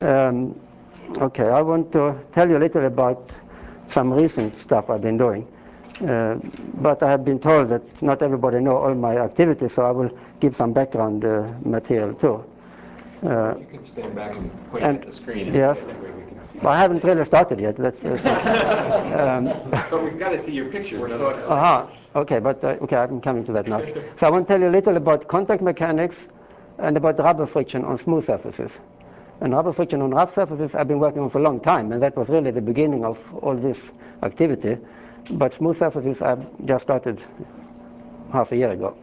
Um, okay, I want to tell you a little about some recent stuff I've been doing. But I have been told that not everybody knows all my activities, so I will give some background material too. You can stand back and point at the screen. Yes. That way we can see. Well, I haven't really started yet. But we've got to see your pictures. Okay, but okay, I'm coming to that now. So I want to tell you a little about contact mechanics and about rubber friction on smooth surfaces. And rubber friction on rough surfaces I've been working on for a long time, and that was really the beginning of all this activity. But smooth surfaces I've just started half a year ago.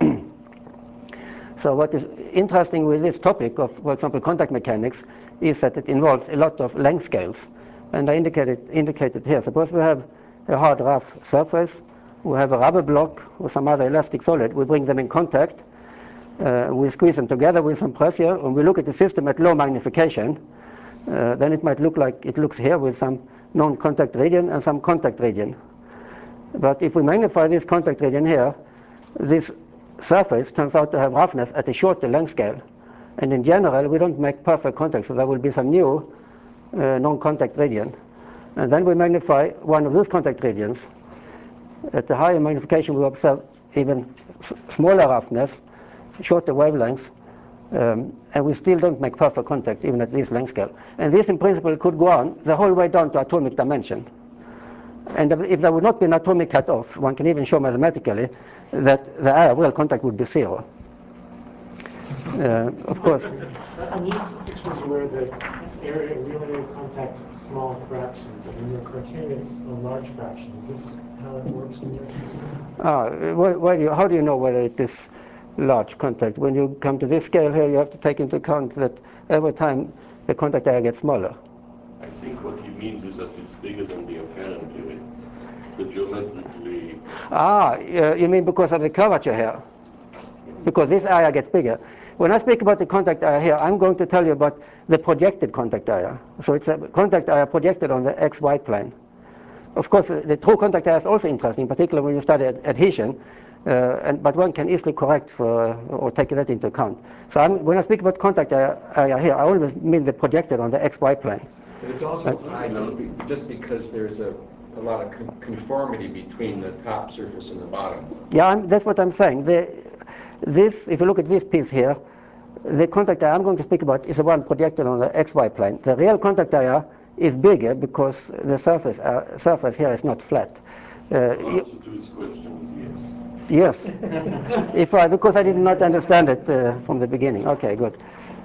So what is interesting with this topic of, for example, contact mechanics is that it involves a lot of length scales. And I indicated here. Suppose we have a hard rough surface, we have a rubber block or some other elastic solid, we bring them in contact, we squeeze them together with some pressure, and we look at the system at low magnification. Then it might look like it looks here with some non-contact region and some contact region. But if we magnify this contact region here, this surface turns out to have roughness at a shorter length scale. And in general, we don't make perfect contact, so there will be some new non-contact region. And then we magnify one of those contact regions. At the higher magnification, we observe even smaller roughness, shorter wavelengths, and we still don't make perfect contact even at this length scale. And this, in principle, could go on the whole way down to atomic dimension. And if there would not be an atomic cutoff, one can even show mathematically that the area of real contact would be zero. Of course. I'm used to pictures where the area of real area of contact's a small fraction, but in your cartoon it's a large fraction. Is this how it works in your system? How do you know whether it is large contact? When you come to this scale here, you have to take into account that every time the contact area gets smaller. I think what he means is that it's bigger than the apparent limit, the geometrically. You mean because of the curvature here? Because this area gets bigger. When I speak about the contact area here, I'm going to tell you about the projected contact area. So it's a contact area projected on the XY plane. Of course, the true contact area is also interesting, particularly when you study adhesion, but one can easily correct for, or take that into account. So when I speak about contact area here, I always mean the projected on the XY plane. But it's also high just because there's a lot of conformity between the top surface and the bottom. Yeah, that's what I'm saying. If you look at this piece here, the contact area I'm going to speak about is the one projected on the XY plane. The real contact area is bigger because the surface here is not flat. The answer to his question is yes. Because I did not understand it from the beginning. Okay, good.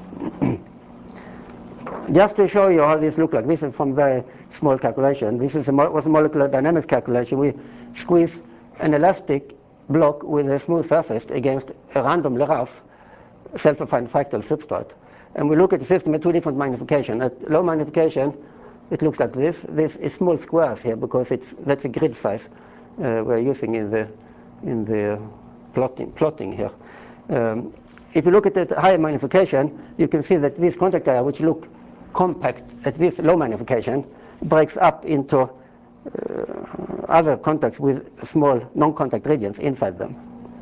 Just to show you how this looks like, this is from very small calculation. This was a molecular dynamics calculation. We squeeze an elastic block with a smooth surface against a randomly rough self-affine fractal substrate. And we look at the system at two different magnification. At low magnification, it looks like this. This is small squares here because that's a grid size we're using in the plotting here. If you look at the higher magnification, you can see that this contact area, which look compact at this low magnification, breaks up into other contacts with small non-contact regions inside them.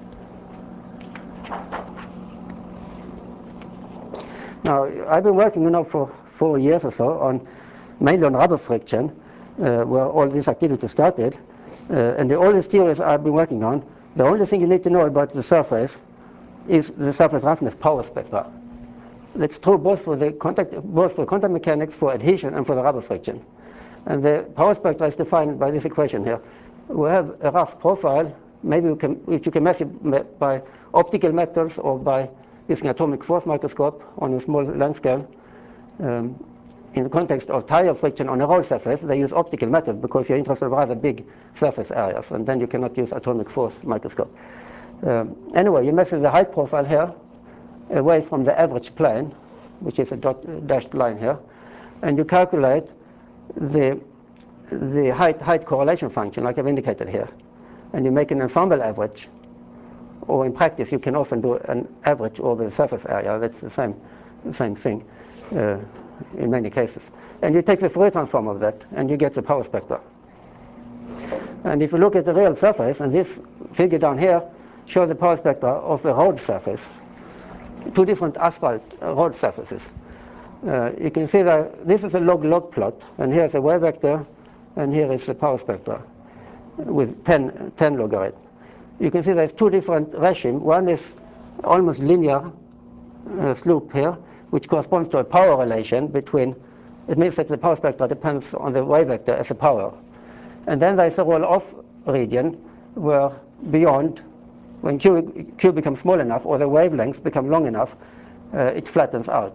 Now, I've been working for 4 years or so mainly on rubber friction, where all this activity started. And all these theories I've been working on, the only thing you need to know about the surface is the surface roughness power spectra. That's true both for contact mechanics, for adhesion, and for the rubber friction. And the power spectra is defined by this equation here. We have a rough profile, which you can measure by optical methods or by using atomic force microscope on a small length scale. In the context of tire friction on a roll surface, they use optical method because you're interested in rather big surface areas, and then you cannot use atomic force microscope. Anyway, you measure the height profile here away from the average plane, which is a dashed line here, and you calculate the height correlation function, like I've indicated here, and you make an ensemble average, or in practice you can often do an average over the surface area. That's the same thing in many cases. And you take the Fourier transform of that, and you get the power spectra. And if you look at the real surface, and this figure down here shows the power spectra of the road surface, two different asphalt road surfaces. You can see that this is a log-log plot, and here's a wave vector, and here is the power spectra with 10 logarithm. You can see there's two different regimes. One is almost linear slope here, which corresponds to a power relation between, it means that the power spectra depends on the wave vector as a power. And then there's a roll-off region where beyond, when Q becomes small enough or the wavelengths become long enough, it flattens out.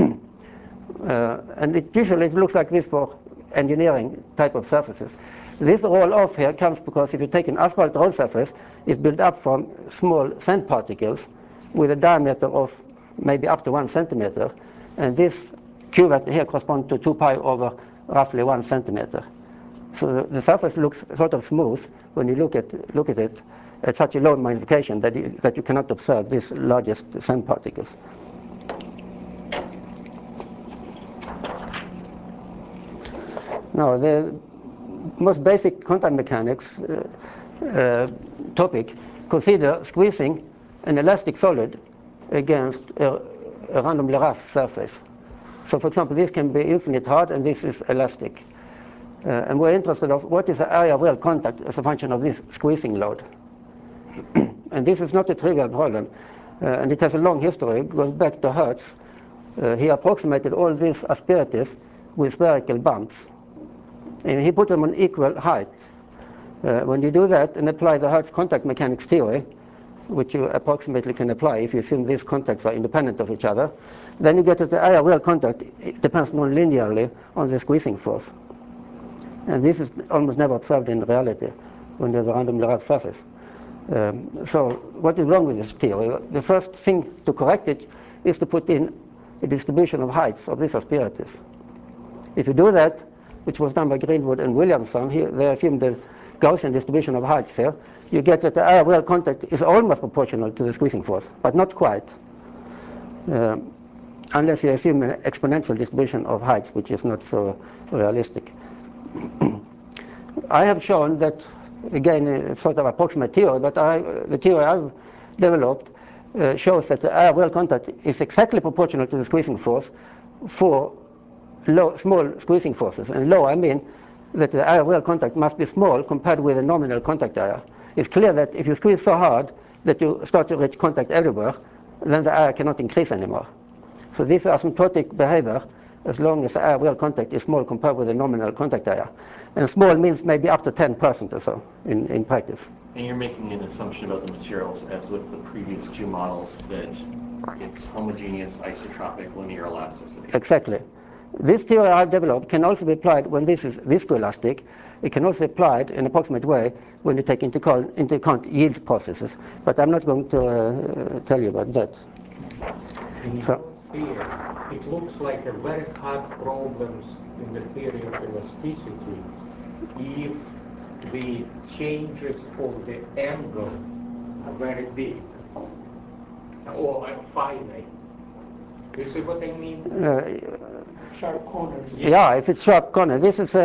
And it usually looks like this for engineering type of surfaces. This roll-off here comes because if you take an asphalt road surface, it's built up from small sand particles with a diameter of maybe up to 1 centimeter. And this Q vector here corresponds to 2 pi over roughly 1 centimeter. So the surface looks sort of smooth when you look at it at such a low magnification that you cannot observe these largest sand particles. Now, the most basic quantum mechanics topic consider squeezing an elastic solid against a randomly rough surface. So, for example, this can be infinite hard, and this is elastic. And we're interested in what is the area of real contact as a function of this squeezing load. And this is not a trivial problem, and it has a long history. It goes back to Hertz. He approximated all these asperities with spherical bumps. And he put them on equal height. When you do that and apply the Hertz contact mechanics theory, which you approximately can apply if you assume these contacts are independent of each other, then you get that the area of real contact depends non-linearly on the squeezing force. And this is almost never observed in reality when you have a randomly rough surface. So what is wrong with this theory? The first thing to correct it is to put in a distribution of heights of these asperities. If you do that, which was done by Greenwood and Williamson, they assumed the Gaussian distribution of heights here, you get that the area of real contact is almost proportional to the squeezing force, but not quite, unless you assume an exponential distribution of heights, which is not so realistic. I have shown that, again, a sort of approximate theory, but the theory I've developed shows that the area of real contact is exactly proportional to the squeezing force for small squeezing forces. And low, I mean that the area of real contact must be small compared with the nominal contact area. It's clear that if you squeeze so hard that you start to reach contact everywhere, then the area cannot increase anymore. So this is asymptotic behavior as long as the area of real contact is small compared with the nominal contact area. And small means maybe up to 10% or so in practice. And you're making an assumption about the materials, as with the previous two models, that it's homogeneous, isotropic, linear elasticity. Exactly. This theory I've developed can also be applied when this is viscoelastic. It can also be applied in an approximate way when you take into account yield processes. But I'm not going to tell you about that. In your theory, it looks like a very hard problems in the theory of elasticity if the changes of the angle are very big or finite. You see what I mean? Sharp corners. Yeah, if it's sharp corner. This is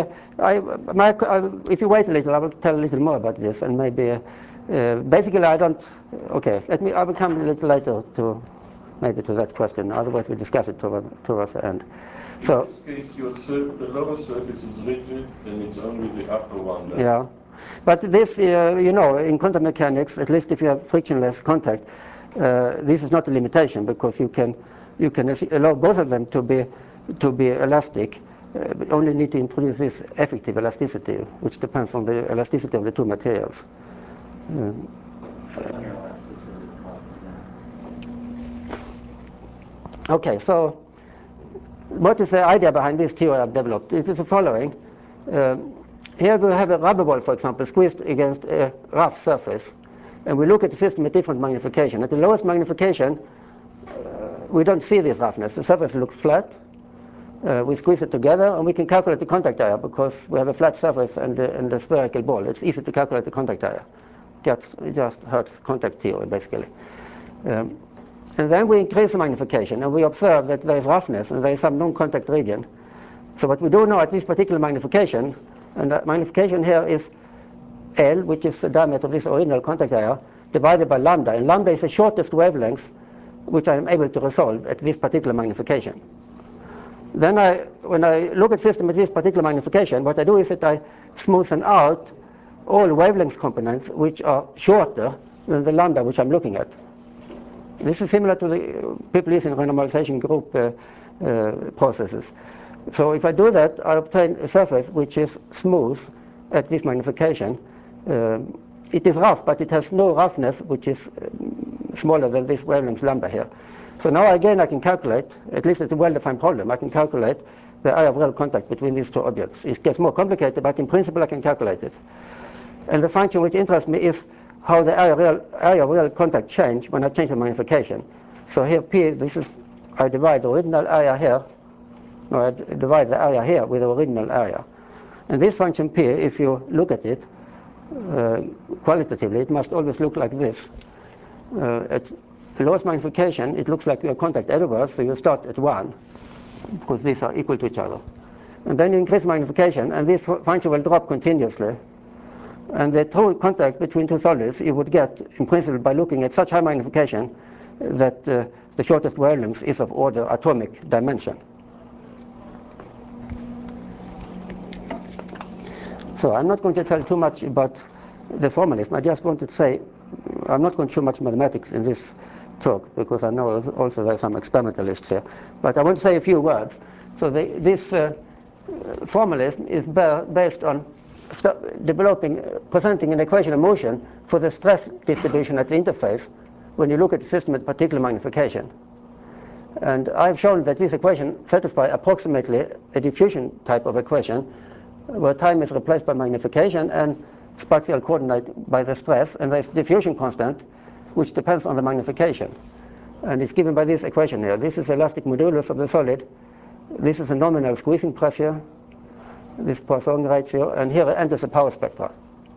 if you wait a little, I will tell a little more about this, and maybe basically I don't. Okay, I will come a little later to that question. Otherwise, we discuss it towards the end. So in this case, the lower surface is rigid, and it's only the upper one. Yeah, but this, in quantum mechanics, at least if you have frictionless contact, this is not a limitation because you can allow both of them to be elastic. But only need to introduce this effective elasticity, which depends on the elasticity of the two materials. Okay, so what is the idea behind this theory I've developed? It is the following. Here we have a rubber ball, for example, squeezed against a rough surface. And we look at the system at different magnification. At the lowest magnification, we don't see this roughness. The surface looks flat. We squeeze it together, and we can calculate the contact area because we have a flat surface and a spherical ball. It's easy to calculate the contact area. It just Hertz contact theory, basically. And then we increase the magnification, and we observe that there is roughness, and there is some non-contact region. So what we do now at this particular magnification, and that magnification here is L, which is the diameter of this original contact area, divided by lambda. And lambda is the shortest wavelength which I am able to resolve at this particular magnification. Then when I look at system at this particular magnification, what I do is that I smoothen out all wavelength components which are shorter than the lambda which I'm looking at. This is similar to the people using renormalization group processes. So if I do that, I obtain a surface which is smooth at this magnification. It is rough, but it has no roughness which is smaller than this wavelength lambda here. So now again I can calculate, at least it's a well-defined problem, I can calculate the area of real contact between these two objects. It gets more complicated, but in principle I can calculate it. And the function which interests me is how the area of real contact change when I change the magnification. So here P, I divide the original area here, no, I divide the area here with the original area. And this function P, if you look at it qualitatively, it must always look like this. At lowest magnification, it looks like you have contact everywhere, so you start at 1, because these are equal to each other. And then you increase magnification, and this function will drop continuously. And the true contact between two solids you would get, in principle, by looking at such high magnification that the shortest wavelength is of order atomic dimension. So I'm not going to tell too much about the formalism. I just wanted to say I'm not going to show much mathematics in this talk, because I know also there are some experimentalists here. But I want to say a few words. So this formalism is based on presenting an equation of motion for the stress distribution at the interface when you look at the system at particular magnification. And I've shown that this equation satisfies approximately a diffusion type of equation, where time is replaced by magnification and spatial coordinate by the stress, and there's diffusion constant which depends on the magnification. And it's given by this equation here. This is elastic modulus of the solid. This is a nominal squeezing pressure, this Poisson ratio, and here enters the power spectra.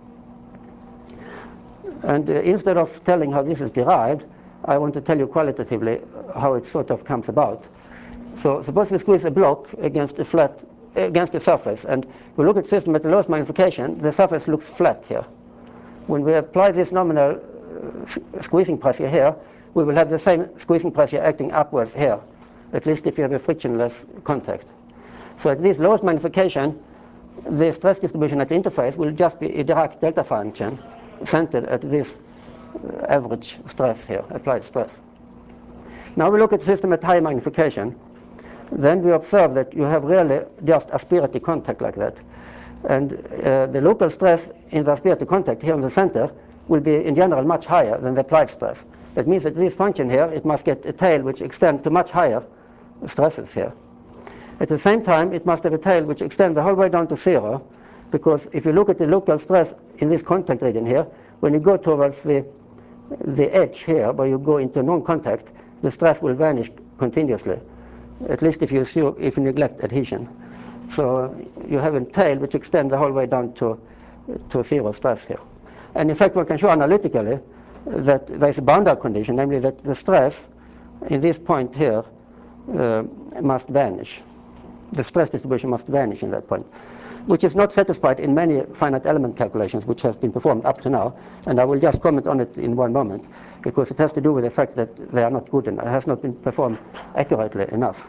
And instead of telling how this is derived, I want to tell you qualitatively how it sort of comes about. So suppose we squeeze a block against a surface, and we look at the system at the lowest magnification, the surface looks flat here. When we apply this nominal squeezing pressure here, we will have the same squeezing pressure acting upwards here, at least if you have a frictionless contact. So at this lowest magnification, the stress distribution at the interface will just be a Dirac delta function centered at this average stress here, applied stress. Now we look at the system at high magnification. Then we observe that you have really just aspirative contact like that. And the local stress in the aspirative contact here in the center will be in general much higher than the applied stress. That means that this function here, it must get a tail which extends to much higher stresses here. At the same time, it must have a tail which extends the whole way down to 0, because if you look at the local stress in this contact region here, when you go towards the edge here, where you go into non-contact, the stress will vanish continuously, at least if you neglect adhesion. So you have a tail which extends the whole way down to 0 stress here. And in fact, one can show analytically that there's a boundary condition, namely that the stress in this point here must vanish. The stress distribution must vanish in that point, which is not satisfied in many finite element calculations which has been performed up to now. And I will just comment on it in one moment, because it has to do with the fact that they are not good enough. It has not been performed accurately enough.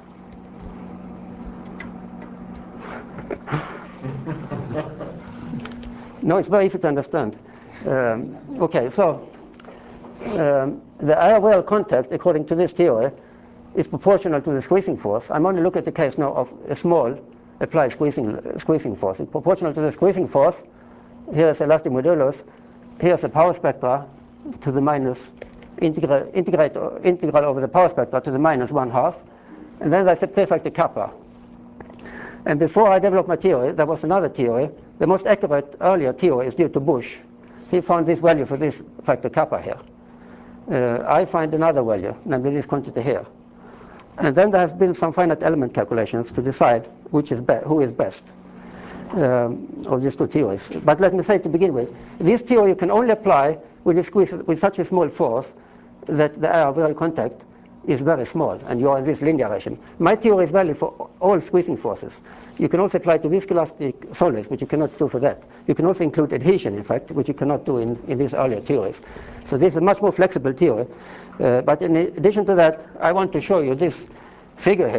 No, it's very easy to understand. Okay, so the area of real contact, according to this theory, is proportional to the squeezing force. I'm only looking at the case now of a small applied squeezing force. It's proportional to the squeezing force. Here is elastic modulus. Here's the power spectra to the minus integral over the power spectra to the minus 1/2. And then there's a prefactor kappa. And before I developed my theory, there was another theory. The most accurate earlier theory is due to Bush. He found this value for this factor kappa here. I find another value, namely this quantity here. And then there have been some finite element calculations to decide who is best of these two theories. But let me say to begin with, this theory you can only apply when you squeeze with such a small force that the area of real contact is very small, and you are in this linear regime. My theory is valid for all squeezing forces. You can also apply to viscoelastic solids, but you cannot do for that. You can also include adhesion, in fact, which you cannot do in these earlier theories. So this is a much more flexible theory. But in addition to that, I want to show you this figure here,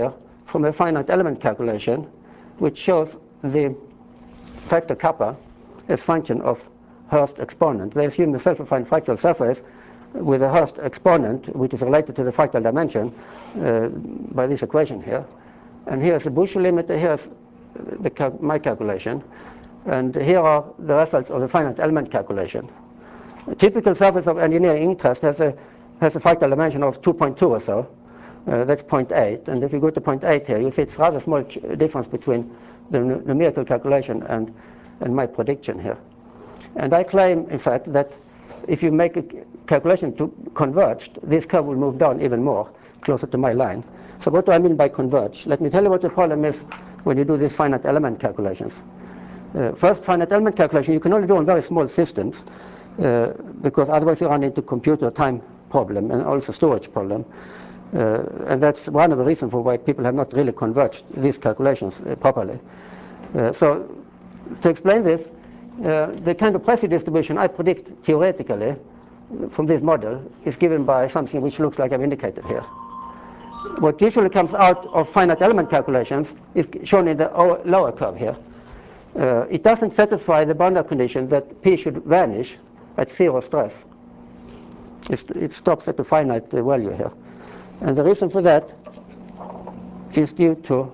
from a finite element calculation, which shows the factor kappa as function of Hurst exponent. They assume the self-affine fractal surface with a Hurst exponent, which is related to the fractal dimension by this equation here. And here's the Bush limiter, here's my calculation, and here are the results of the finite element calculation. A typical surface of engineering interest has a fractal dimension of 2.2 or so. That's 0.8, and if you go to 0.8 here, you see it's rather small difference between the numerical calculation and my prediction here. And I claim, in fact, that if you make a calculation to converged, this curve will move down even more, closer to my line. So what do I mean by converge? Let me tell you what the problem is when you do these finite element calculations. First, finite element calculation you can only do on very small systems, because otherwise you run into computer time problem and also storage problem. And that's one of the reasons for why people have not really converged these calculations properly. So to explain this, the kind of pressure distribution I predict theoretically from this model is given by something which looks like I've indicated here. What usually comes out of finite element calculations is shown in the lower curve here. It doesn't satisfy the boundary condition that P should vanish at zero stress. It stops at the finite value here. And the reason for that is due to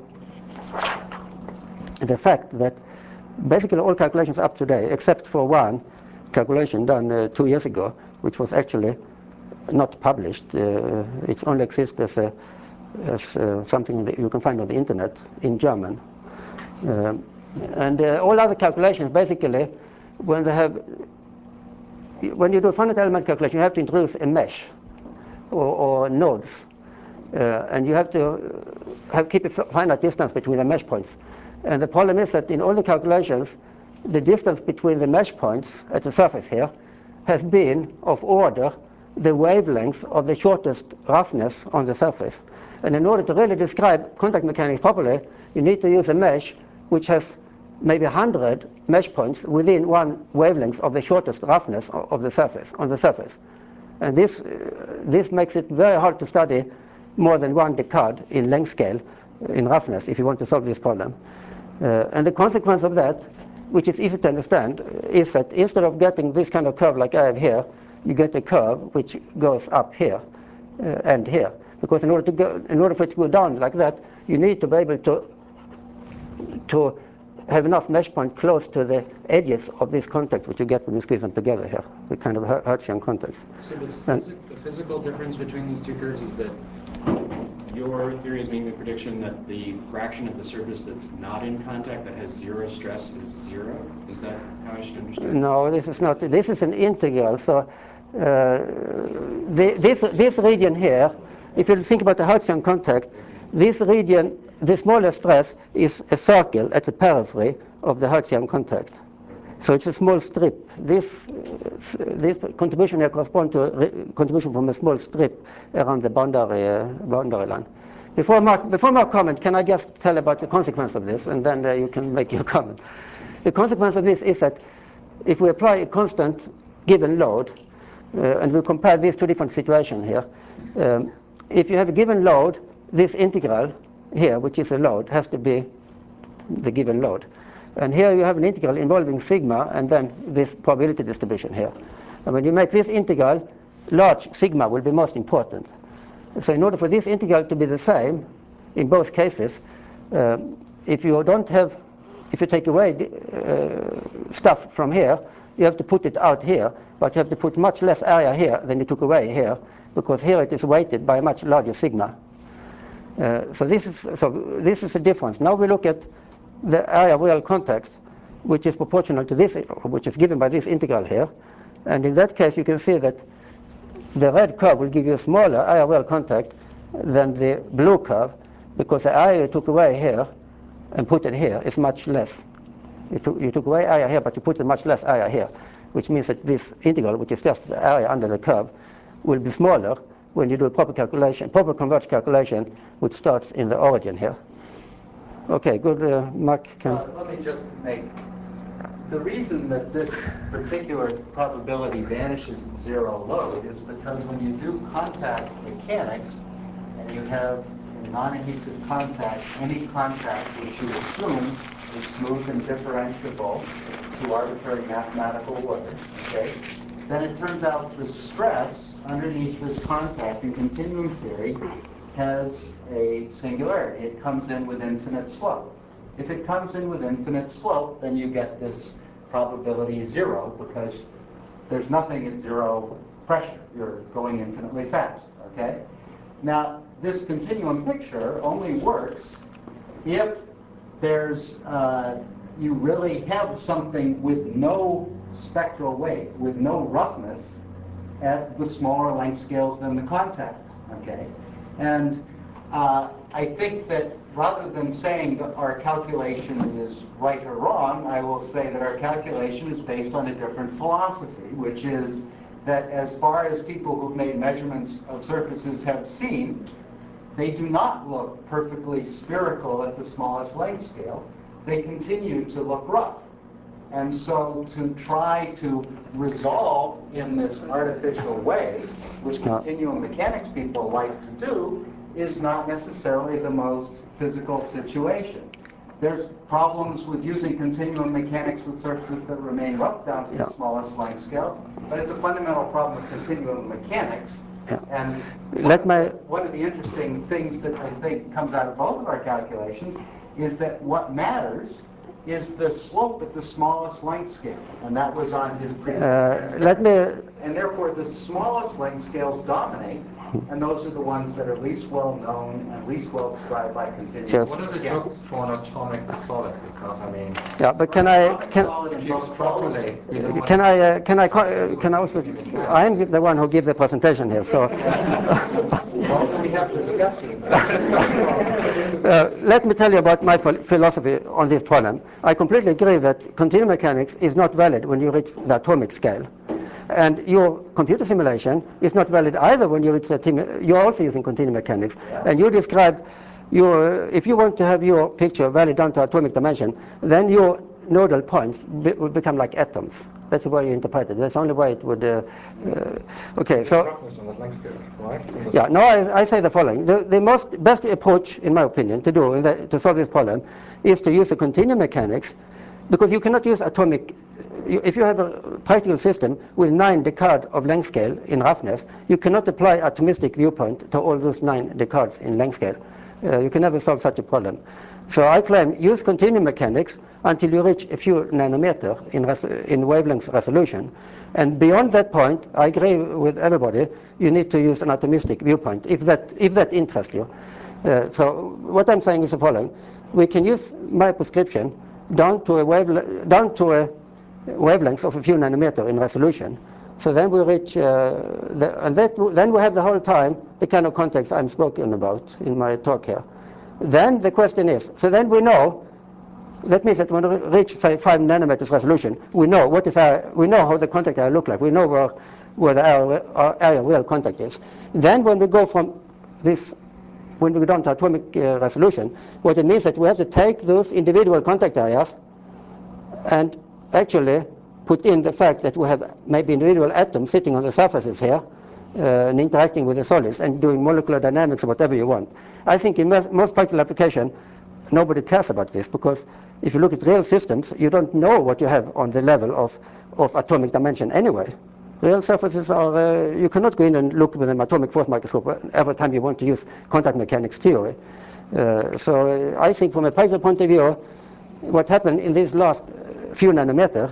the fact that basically all calculations up to date, except for one calculation done 2 years ago, which was actually not published. It only exists as something that you can find on the internet in German. And all other calculations, basically, when you do a finite element calculation, you have to introduce a mesh or nodes. And you have to keep a finite distance between the mesh points. And the problem is that in all the calculations, the distance between the mesh points at the surface here has been of order the wavelength of the shortest roughness on the surface. And in order to really describe contact mechanics properly, you need to use a mesh which has maybe 100 mesh points within one wavelength of the shortest roughness of the surface, on the surface. And this makes it very hard to study more than 1 decade in length scale in roughness if you want to solve this problem. And the consequence of that, which is easy to understand, is that instead of getting this kind of curve like I have here, you get a curve which goes up here and here. Because in order for it to go down like that, you need to be able to have enough mesh point close to the edges of this contact, which you get when you squeeze them together here, the kind of Hertzian contacts. So the physical difference between these two curves is that your theory is making the prediction that the fraction of the surface that's not in contact, that has zero stress, is zero? Is that how I should understand it? No, this is not. This is an integral. So this region here, if you think about the Hertzian contact, this region, the smallest stress is a circle at the periphery of the Hertzian contact. So it's a small strip. This contribution here corresponds to a contribution from a small strip around the boundary line. Before my comment, can I just tell about the consequence of this, and then you can make your comment. The consequence of this is that if we apply a constant given load, and we compare these two different situations here, if you have a given load, this integral here, which is a load, has to be the given load. And here you have an integral involving sigma and then this probability distribution here. And when you make this integral, large sigma will be most important. So in order for this integral to be the same in both cases, if you take away stuff from here, you have to put it out here, but you have to put much less area here than you took away here, because here it is weighted by a much larger sigma. So this is the difference. Now we look at the area of real contact, which is proportional to this, which is given by this integral here. And in that case, you can see that the red curve will give you a smaller area of real contact than the blue curve, because the area you took away here and put it here is much less. You took away area here, but you put a much less area here, which means that this integral, which is just the area under the curve, will be smaller when you do a proper calculation, proper converged calculation, which starts in the origin here. Okay, good. Mark can. Let me just make the reason that this particular probability vanishes at zero load is because when you do contact mechanics and you have an non-adhesive contact any contact which you assume is smooth and differentiable to arbitrary mathematical order, okay? Then it turns out the stress underneath this contact in continuum theory has a singularity. It comes in with infinite slope. If it comes in with infinite slope, then you get this probability 0 because there's nothing at 0 pressure. You're going infinitely fast, okay? Now, this continuum picture only works if there's, you really have something with no spectral weight, with no roughness at the smaller length scales than the contact, okay? And I think that rather than saying that our calculation is right or wrong, I will say that our calculation is based on a different philosophy, which is that as far as people who've made measurements of surfaces have seen, they do not look perfectly spherical at the smallest length scale. They continue to look rough. And so to try to resolve in this artificial way, which continuum mechanics people like to do, is not necessarily the most physical situation. There's problems with using continuum mechanics with surfaces that remain rough down to the smallest length scale, but it's a fundamental problem of continuum mechanics. And one of the interesting things that I think comes out of both of our calculations is that what matters is the slope at the smallest length scale, and that was on his previous and therefore the smallest length scales dominate, and those are the ones that are least well known and least well described by continuum. Yes. What does it look for an atomic solid? Because I mean, yeah, but can I also? I'm the one who gives the presentation here, so. We have discussions. Let me tell you about my philosophy on this problem. I completely agree that continuum mechanics is not valid when you reach the atomic scale. And your computer simulation is not valid either when you reach the you're also using continuum mechanics. Yeah. And you describe if you want to have your picture valid down to atomic dimension, then your nodal points will become like atoms. That's the way you interpret it. That's the only way it would. Okay, so. On the length scale, right? Yeah, no, I say the following. The best approach, in my opinion, to solve this problem is to use the continuum mechanics, because you cannot use atomic. If you have a practical system with 9 Descartes of length scale in roughness, you cannot apply atomistic viewpoint to all those 9 Descartes in length scale. You can never solve such a problem. So I claim use continuum mechanics until you reach a few nanometer in wavelength resolution. And beyond that point, I agree with everybody, you need to use an atomistic viewpoint, if that interests you. So what I'm saying is the following. We can use my prescription down to a wavelength of a few nanometer in resolution. So then we reach, then we have the whole time the kind of context I'm spoken about in my talk here. Then the question is, so then we know, that means that when we reach, say, 5 nanometers resolution, we know we know how the contact area look like. We know where the area real contact is. Then when we go from this, when we go down to atomic resolution, what it means that we have to take those individual contact areas and actually put in the fact that we have maybe individual atoms sitting on the surfaces here and interacting with the solids and doing molecular dynamics or whatever you want. I think in most practical application, nobody cares about this, because if you look at real systems, you don't know what you have on the level of atomic dimension anyway. Real surfaces are, you cannot go in and look with an atomic force microscope every time you want to use quantum mechanics theory. So I think from a practical point of view, what happened in these last few nanometer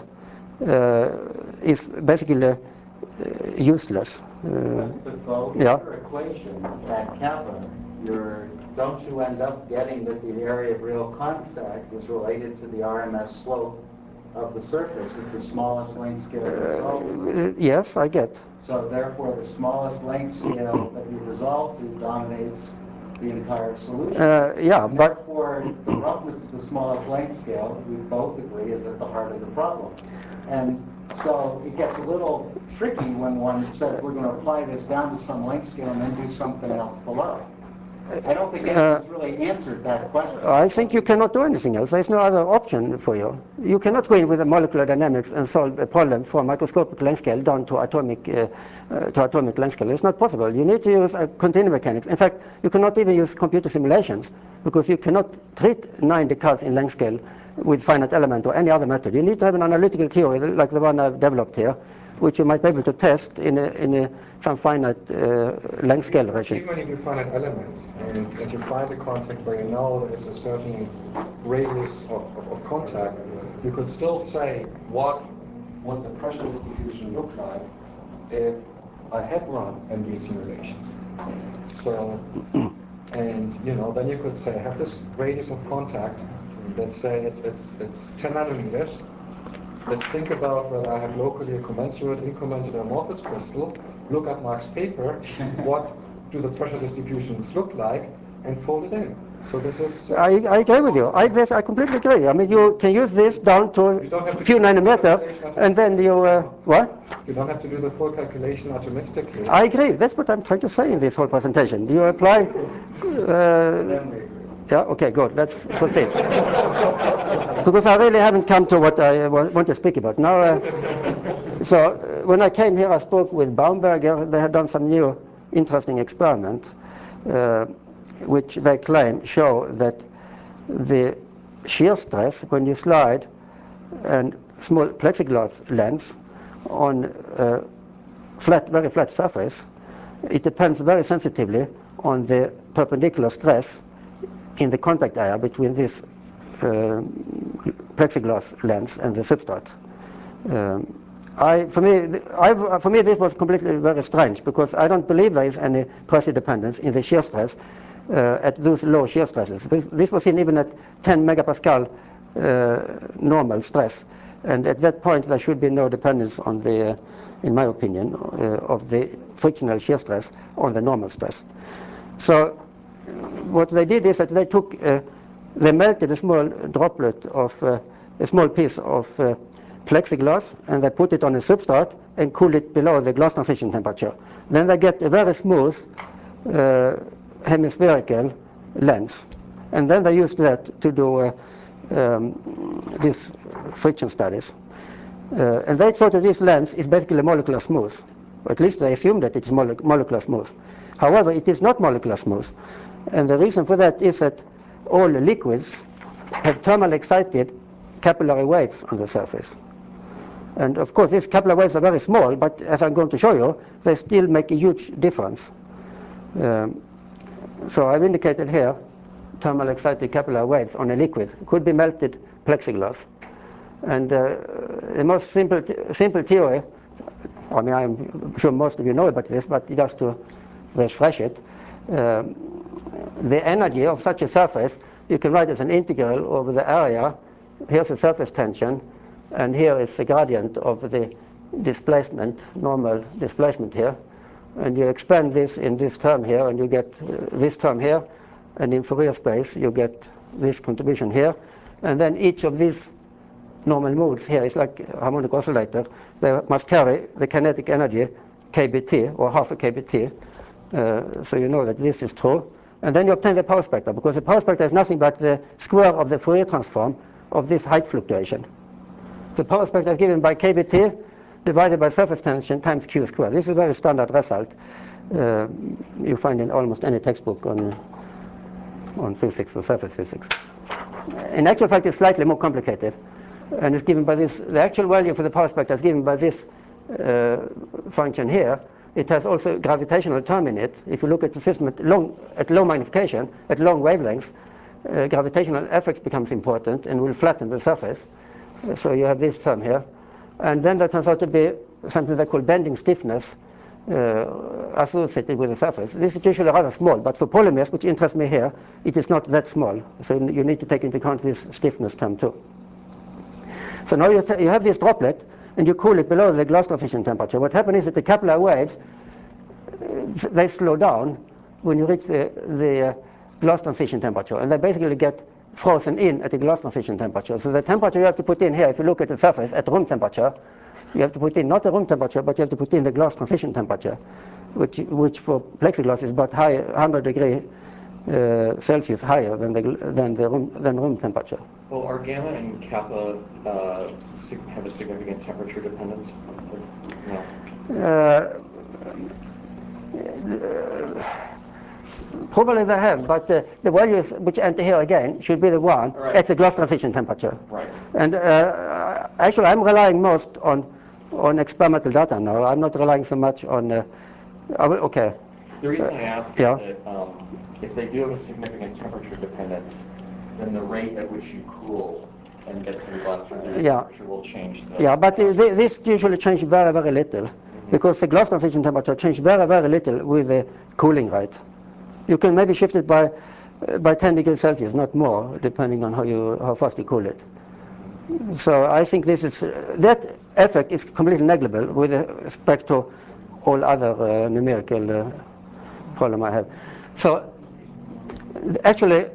is basically useless. But your equation, that kappa, don't you end up getting that the area of real contact is related to the RMS slope of the surface at the smallest length scale? Yes, I get. So therefore, the smallest length scale that you resolve to dominates the entire solution. Yeah, but therefore, the roughness of the smallest length scale, we both agree, is at the heart of the problem. And so it gets a little tricky when one says we're going to apply this down to some length scale and then do something else below. I don't think anyone's really answered that question. I think you cannot do anything else. There's no other option for you. You cannot go in with the molecular dynamics and solve a problem from microscopic length scale down to atomic length scale. It's not possible. You need to use continuum mechanics. In fact, you cannot even use computer simulations because you cannot treat 9 decades in length scale with finite element or any other method. You need to have an analytical theory like the one I've developed here, which you might be able to test in some finite length scale regime. Even when you do finite elements and you find a contact where you know there is a certain radius of contact, you could still say what would the pressure distribution look like if I had run MD simulations. So, and then you could say I have this radius of contact. Let's say it's 10 nanometers. Let's think about whether I have locally a commensurate, incommensurate amorphous crystal. Look at Mark's paper. What do the pressure distributions look like? And fold it in. So this is. I agree with you. I completely agree. I mean, you can use this down to a few nanometers, and then you what? You don't have to do the full calculation atomistically. I agree. That's what I'm trying to say in this whole presentation. You apply. Yeah, okay, good. Let's proceed. Because I really haven't come to what I want to speak about. Now, so when I came here, I spoke with Baumberger. They had done some new interesting experiment, which they claim show that the shear stress when you slide a small plexiglass lens on a very flat surface, it depends very sensitively on the perpendicular stress in the contact area between this plexiglass lens and the substrate. For me, this was completely very strange because I don't believe there is any pressure dependence in the shear stress at those low shear stresses. This was seen even at 10 megapascal normal stress, and at that point there should be no dependence on the, in my opinion, of the frictional shear stress on the normal stress. So what they did is that they melted a small droplet of a small piece of plexiglass, and they put it on a substrate and cooled it below the glass transition temperature. Then they get a very smooth hemispherical lens, and then they used that to do these friction studies. And they thought that this lens is basically molecular smooth, or at least they assumed that it is molecular smooth. However, it is not molecular smooth. And the reason for that is that all liquids have thermally excited capillary waves on the surface. And of course, these capillary waves are very small, but as I'm going to show you, they still make a huge difference. So I've indicated here thermally excited capillary waves on a liquid. It could be melted plexiglass. And the most simple theory, I mean, I'm sure most of you know about this, but just to refresh it, the energy of such a surface, you can write as an integral over the area. Here's the surface tension, and here is the gradient of the displacement, normal displacement here. And you expand this in this term here, and you get this term here. And in Fourier space, you get this contribution here. And then each of these normal modes here is like a harmonic oscillator. They must carry the kinetic energy, kBt, or half a kBt. So you know that this is true. And then you obtain the power spectra, because the power spectra is nothing but the square of the Fourier transform of this height fluctuation. The power spectra is given by kBt divided by surface tension times q squared. This is a very standard result you find in almost any textbook on physics or surface physics. In actual fact, it's slightly more complicated, and it's given by this. The actual value for the power spectra is given by this function here. It has also a gravitational term in it. If you look at the system at low magnification, at long wavelengths, gravitational effects becomes important and will flatten the surface. So you have this term here. And then there turns out to be something they call bending stiffness associated with the surface. This is usually rather small, but for polymers, which interests me here, it is not that small. So you need to take into account this stiffness term too. So now you have this droplet, and you cool it below the glass transition temperature. What happens is that the capillary waves, they slow down when you reach the glass transition temperature, and they basically get frozen in at the glass transition temperature. So the temperature you have to put in here, if you look at the surface at room temperature, you have to put in not the room temperature, but you have to put in the glass transition temperature, which for plexiglass is about 100 degrees Celsius higher than room temperature. Well, are gamma and kappa have a significant temperature dependence? No. Probably they have, but the values which enter here again should be the one at the glass transition temperature. Right. And actually, I'm relying most on experimental data now. I'm not relying so much on. Okay. The reason I ask is that if they do have a significant temperature dependence, then the rate at which you cool and get to the glass transition temperature will change. But this usually changes very, very little, because the glass transition temperature changes very, very little with the cooling rate. You can maybe shift it by 10 degrees Celsius, not more, depending on how fast you cool it. So I think that effect is completely negligible with respect to all other numerical problem I have. So actually,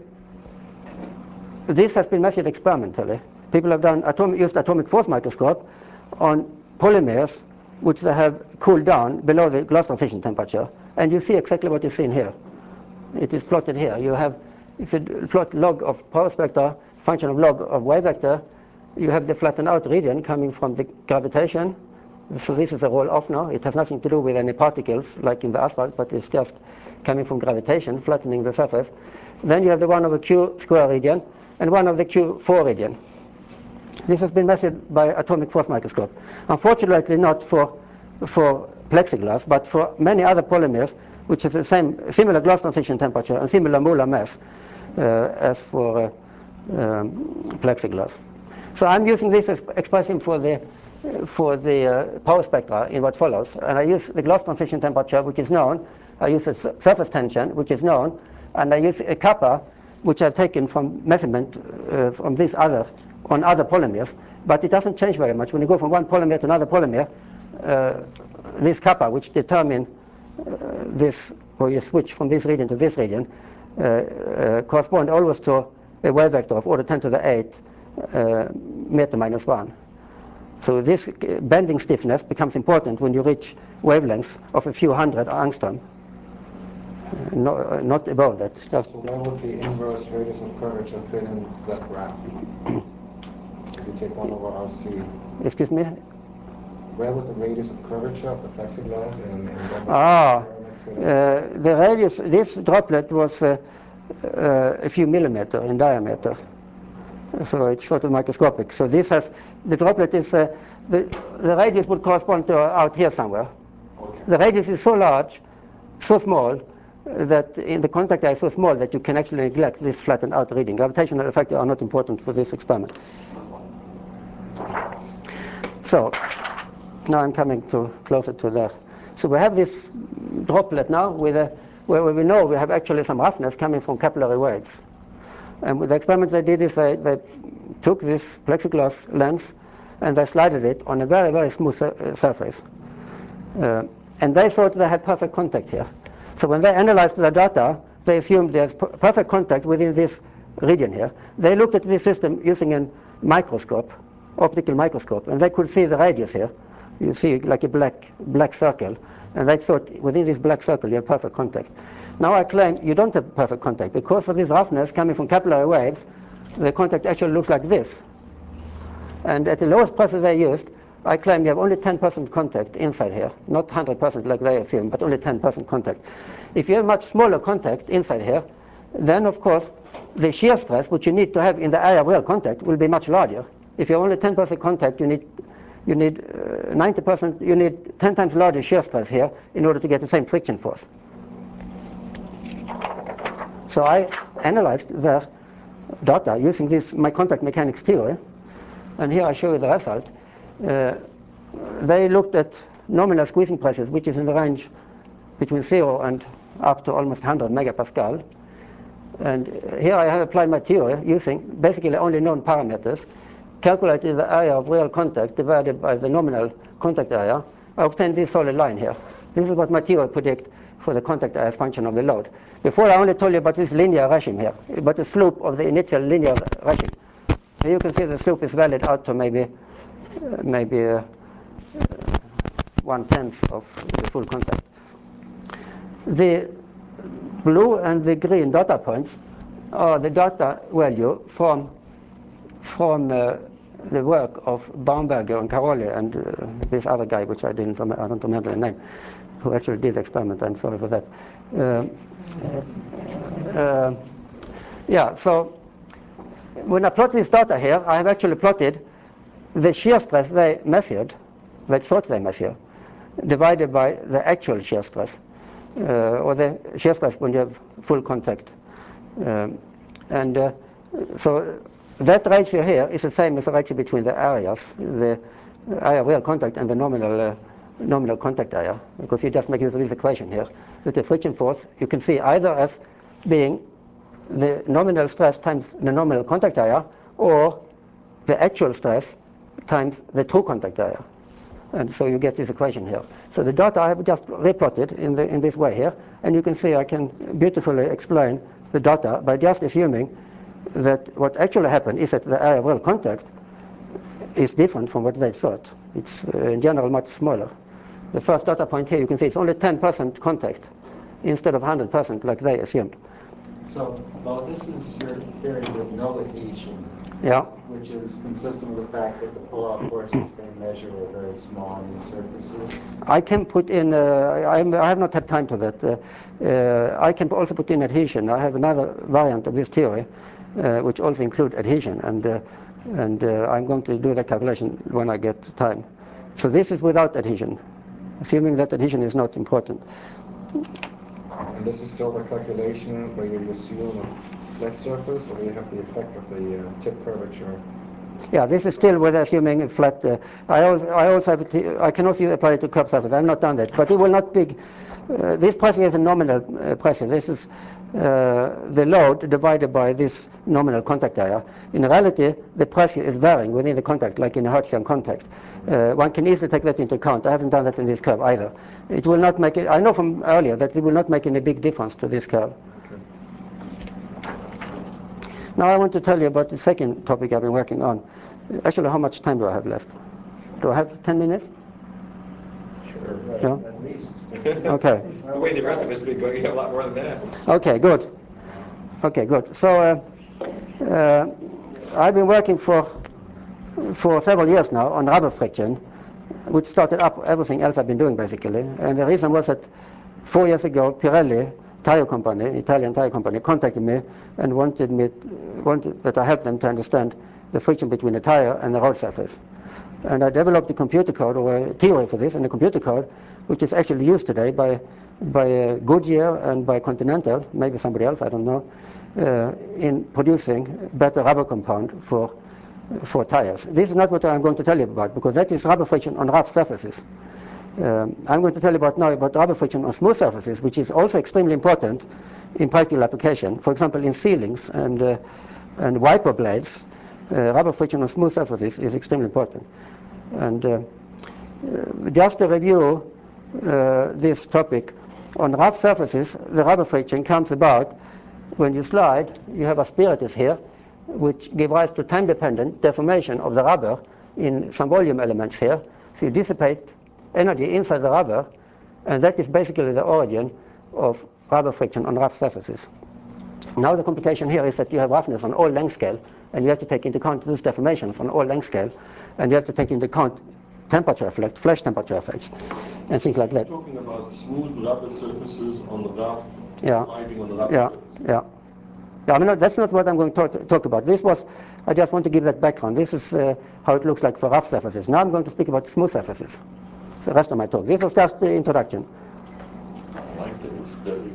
this has been measured experimentally. People have used atomic force microscope on polymers which they have cooled down below the glass transition temperature, and you see exactly what you've seen here. It is plotted here. You have, if you plot log of power spectra, function of log of wave vector, you have the flattened out region coming from the gravitation. So this is a roll-off now. It has nothing to do with any particles like in the asphalt, but it's just coming from gravitation, flattening the surface. Then you have the 1 over Q square region and 1 over the Q4 region. This has been measured by atomic force microscope. Unfortunately not for plexiglass, but for many other polymers which has the similar glass transition temperature and similar molar mass as for plexiglass. So I'm using this expression for the power spectra in what follows, and I use the glass transition temperature, which is known. I use the surface tension, which is known, and I use a kappa, which I've taken from measurement from on other polymers, but it doesn't change very much. When you go from one polymer to another polymer, this kappa, which determine this, or you switch from this region to this region, correspond always to a wave vector of order 10 to the 8 meter minus 1. So this bending stiffness becomes important when you reach wavelengths of a few hundred angstrom. Not above that. So where would the inverse radius of curvature fit in that graph? If you take 1 over RC. Excuse me? Where would the radius of curvature of the plexiglass and the radius, this droplet was a few millimeter in diameter. So it's sort of microscopic. So this has, the droplet is, the radius would correspond to out here somewhere. Okay. The radius is so large, so small, that in the contact area is so small that you can actually neglect this flattened out reading. Gravitational effects are not important for this experiment. So now I'm coming closer to there. So we have this droplet now where we know we have actually some roughness coming from capillary waves. And with the experiment they did is they took this plexiglass lens and they slided it on a very, very smooth surface. And they thought they had perfect contact here. So when they analyzed the data, they assumed there's perfect contact within this region here. They looked at this system using a microscope, optical microscope, and they could see the radius here. You see like a black circle. And they thought within this black circle you have perfect contact. Now I claim you don't have perfect contact. Because of this roughness coming from capillary waves, the contact actually looks like this. And at the lowest pressure they used, I claim you have only 10% contact inside here. Not 100% like they assume, but only 10% contact. If you have much smaller contact inside here, then of course the shear stress which you need to have in the area of real contact will be much larger. If you have only 10% contact, you need 90%, you need 10 times larger shear stress here in order to get the same friction force. So I analyzed their data using my contact mechanics theory, and here I show you the result. They looked at nominal squeezing pressures, which is in the range between 0 and up to almost 100 megapascal. And here I have applied my theory using basically only known parameters, calculated the area of real contact divided by the nominal contact area. I obtained this solid line here. This is what my theory predicts for the contact area as function of the load. Before I only told you about this linear regime here, but the slope of the initial linear regime. Here you can see the slope is valid out to maybe 1/10 of the full contact. The blue and the green data points are the data value from the work of Baumberger and Caroli and this other guy, which I don't remember the name, who actually did the experiment. I'm sorry for that. Yeah, so when I plot this data here, I have actually plotted the shear stress they measured, they thought they measured, divided by the actual shear stress, or the shear stress when you have full contact. So that ratio here is the same as the ratio between the areas, the area of real contact and the nominal contact area, because you just make use of this equation here, that the friction force you can see either as being the nominal stress times the nominal contact area, or the actual stress times the true contact area. And so you get this equation here. So the data I have just replotted in this way here, and you can see I can beautifully explain the data by just assuming that what actually happened is that the area of real contact is different from what they thought. It's in general much smaller. The first data point here, you can see it's only 10% contact instead of 100% like they assumed. So, well, this is your theory with no adhesion, yeah, which is consistent with the fact that the pull-out forces they measure are very small on these surfaces. I can put in, I have not had time for that. I can also put in adhesion. I have another variant of this theory, which also include adhesion, and I'm going to do the calculation when I get time. So this is without adhesion, assuming that adhesion is not important. And this is still the calculation where you assume a flat surface, or you have the effect of the tip curvature? Yeah, this is still with assuming a flat. I can also apply it to curved surface. I've not done that, but it will not be. This pressure is a nominal pressure. This is the load divided by this nominal contact area. In reality, the pressure is varying within the contact, like in a Hertzian contact. One can easily take that into account. I haven't done that in this curve either. It will not make it. I know from earlier that it will not make any big difference to this curve. Okay. Now I want to tell you about the second topic I've been working on. Actually, how much time do I have left? Do I have 10 minutes? Sure. No? At least. Okay. The way the rest of us have been going, you have a lot more than that. Okay, good. Okay, good. So I've been working for several years now on rubber friction, which started up everything else I've been doing basically. And the reason was that 4 years ago, Pirelli tire company, Italian tire company, contacted me and wanted that I help them to understand the friction between the tire and the road surface. And I developed a computer code, or a theory for this, and a computer code, which is actually used today by Goodyear and by Continental, maybe somebody else, I don't know, in producing better rubber compound for tires. This is not what I'm going to tell you about, because that is rubber friction on rough surfaces. I'm going to tell you now about rubber friction on smooth surfaces, which is also extremely important in practical application. For example, in ceilings and wiper blades, rubber friction on smooth surfaces is extremely important. And just to review this topic, on rough surfaces, the rubber friction comes about when you slide. You have asperities here, which give rise to time-dependent deformation of the rubber in some volume elements here. So you dissipate energy inside the rubber, and that is basically the origin of rubber friction on rough surfaces. Now the complication here is that you have roughness on all length scale, and you have to take into account these deformations on all length scale, and you have to take into account temperature effect, flash temperature effects, and things like that. You're talking about smooth rubber surfaces on the rough, yeah. sliding on the rough yeah. surface. Yeah. Yeah, I mean, that's not what I'm going to talk about. I just want to give that background. This is how it looks like for rough surfaces. Now I'm going to speak about smooth surfaces, the rest of my talk. This was just the introduction. I like that it's very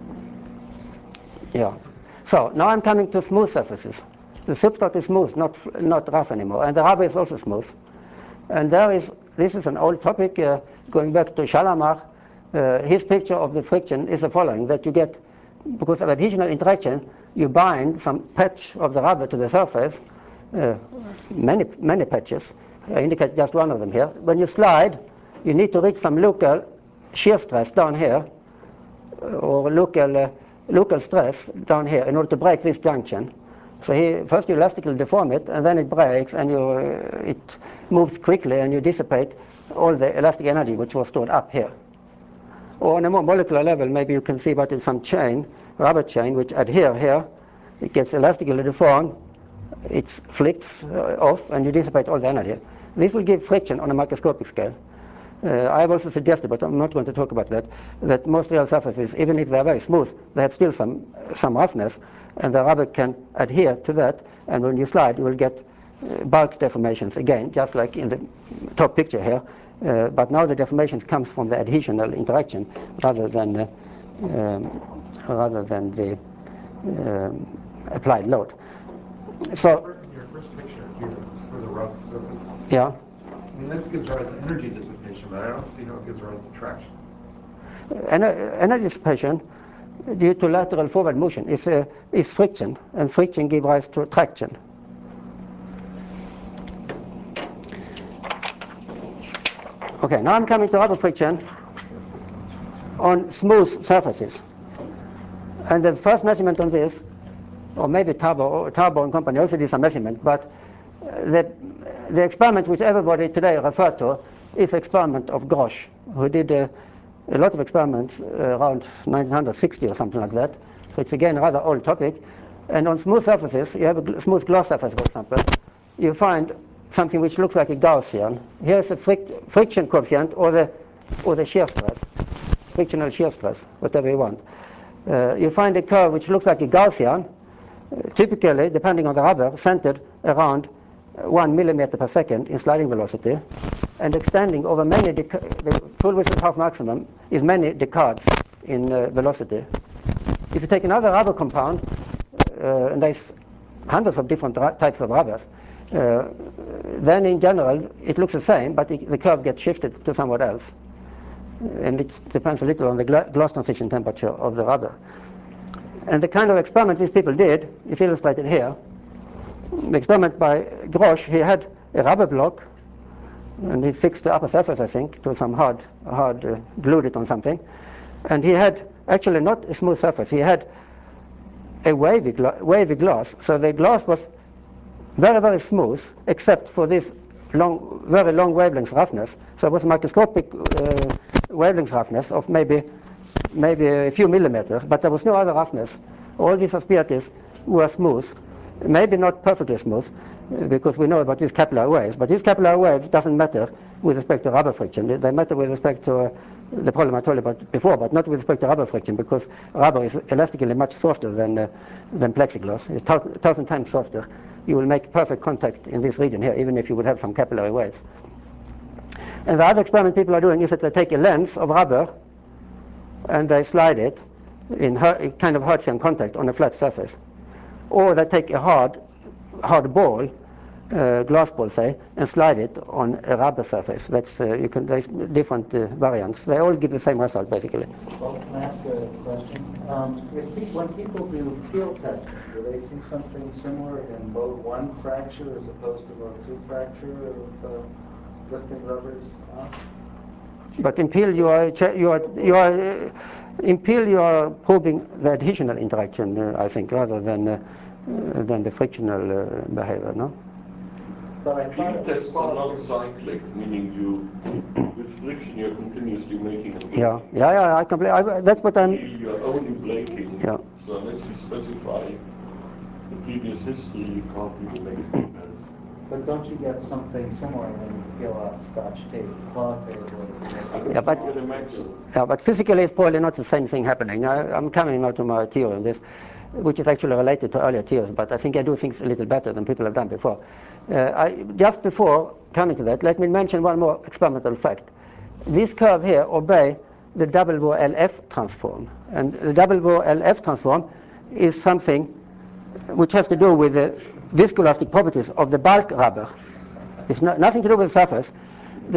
Yeah. So now I'm coming to smooth surfaces. The substrate is smooth, not rough anymore, and the rubber is also smooth. And this is an old topic going back to Shalamar. His picture of the friction is the following: that you get, because of adhesional interaction, you bind some patch of the rubber to the surface, many patches. I indicate just one of them here. When you slide, you need to reach some local shear stress down here, or local stress down here in order to break this junction. So first you elastically deform it, and then it breaks, and it moves quickly, and you dissipate all the elastic energy which was stored up here. Or on a more molecular level, maybe you can see what is some chain, rubber chain, which adhere here. It gets elastically deformed, it flips off, and you dissipate all the energy. This will give friction on a microscopic scale. I have also suggested, but I'm not going to talk about that, that most real surfaces, even if they're very smooth, they have still some roughness, and the rubber can adhere to that, and when you slide, you will get bulk deformations again, just like in the top picture here. But now the deformations comes from the adhesional interaction rather than the applied load. So your first picture here for the rough surface. Yeah. I mean, this gives rise to energy dissipation, but I don't see how it gives rise to traction. Energy dissipation due to lateral forward motion is friction, and friction gives rise to traction. Okay, now I'm coming to rubber friction on smooth surfaces. And the first measurement on this, or maybe Tarbo and company also did some measurement, but the experiment which everybody today refer to is the experiment of Grosch, who did a lot of experiments around 1960 or something like that. So it's again a rather old topic. And on smooth surfaces, you have a smooth glass surface, for example, you find something which looks like a Gaussian. Here's the friction coefficient or the shear stress, frictional shear stress, whatever you want. You find a curve which looks like a Gaussian, typically, depending on the rubber, centered around 1 millimeter per second in sliding velocity, and extending over many the full width and half maximum is many decades in velocity. If you take another rubber compound, and there's hundreds of different types of rubbers, then in general it looks the same, but the curve gets shifted to somewhat else. And it depends a little on the glass transition temperature of the rubber. And the kind of experiment these people did is illustrated here. The experiment by Grosch, he had a rubber block, and he fixed the upper surface, I think, to some glued it on something. And he had actually not a smooth surface, he had a wavy glass. So the glass was very, very smooth, except for this very long wavelength roughness. So it was microscopic wavelength roughness of maybe a few millimeters, but there was no other roughness. All these asperities were smooth, maybe not perfectly smooth, because we know about these capillary waves. But these capillary waves doesn't matter with respect to rubber friction. They matter with respect to the problem I told you about before, but not with respect to rubber friction, because rubber is elastically much softer than plexiglass. It's 1,000 times softer. You will make perfect contact in this region here, even if you would have some capillary waves. And the other experiment people are doing is that they take a lens of rubber and they slide it in kind of Hertzian contact on a flat surface. Or they take a hard ball, glass ball say, and slide it on a rubber surface. There's different variants. They all give the same result basically. Well, can I ask a question? When people do peel testing, do they see something similar in mode 1 fracture as opposed to mode 2 fracture of lifting rubbers off? But in peel you are probing the adhesional interaction, I think, rather than the frictional behavior, no? Peel tests are not cyclic, meaning with friction you're continuously making a break. Yeah, I completely. That's what I'm. You're only braking. Yeah. So unless you specify the previous history, you can't really make a comparison. But don't you get something similar when you peel out Scotch tape, claw tape? But physically it's probably not the same thing happening. I'm coming now to my theory on this, which is actually related to earlier theories, but I think I do things a little better than people have done before. Just before coming to that, let me mention one more experimental fact. This curve here obeys the WLF transform. And the WLF transform is something which has to do with the viscoelastic properties of the bulk rubber. It's nothing to do with the surface. The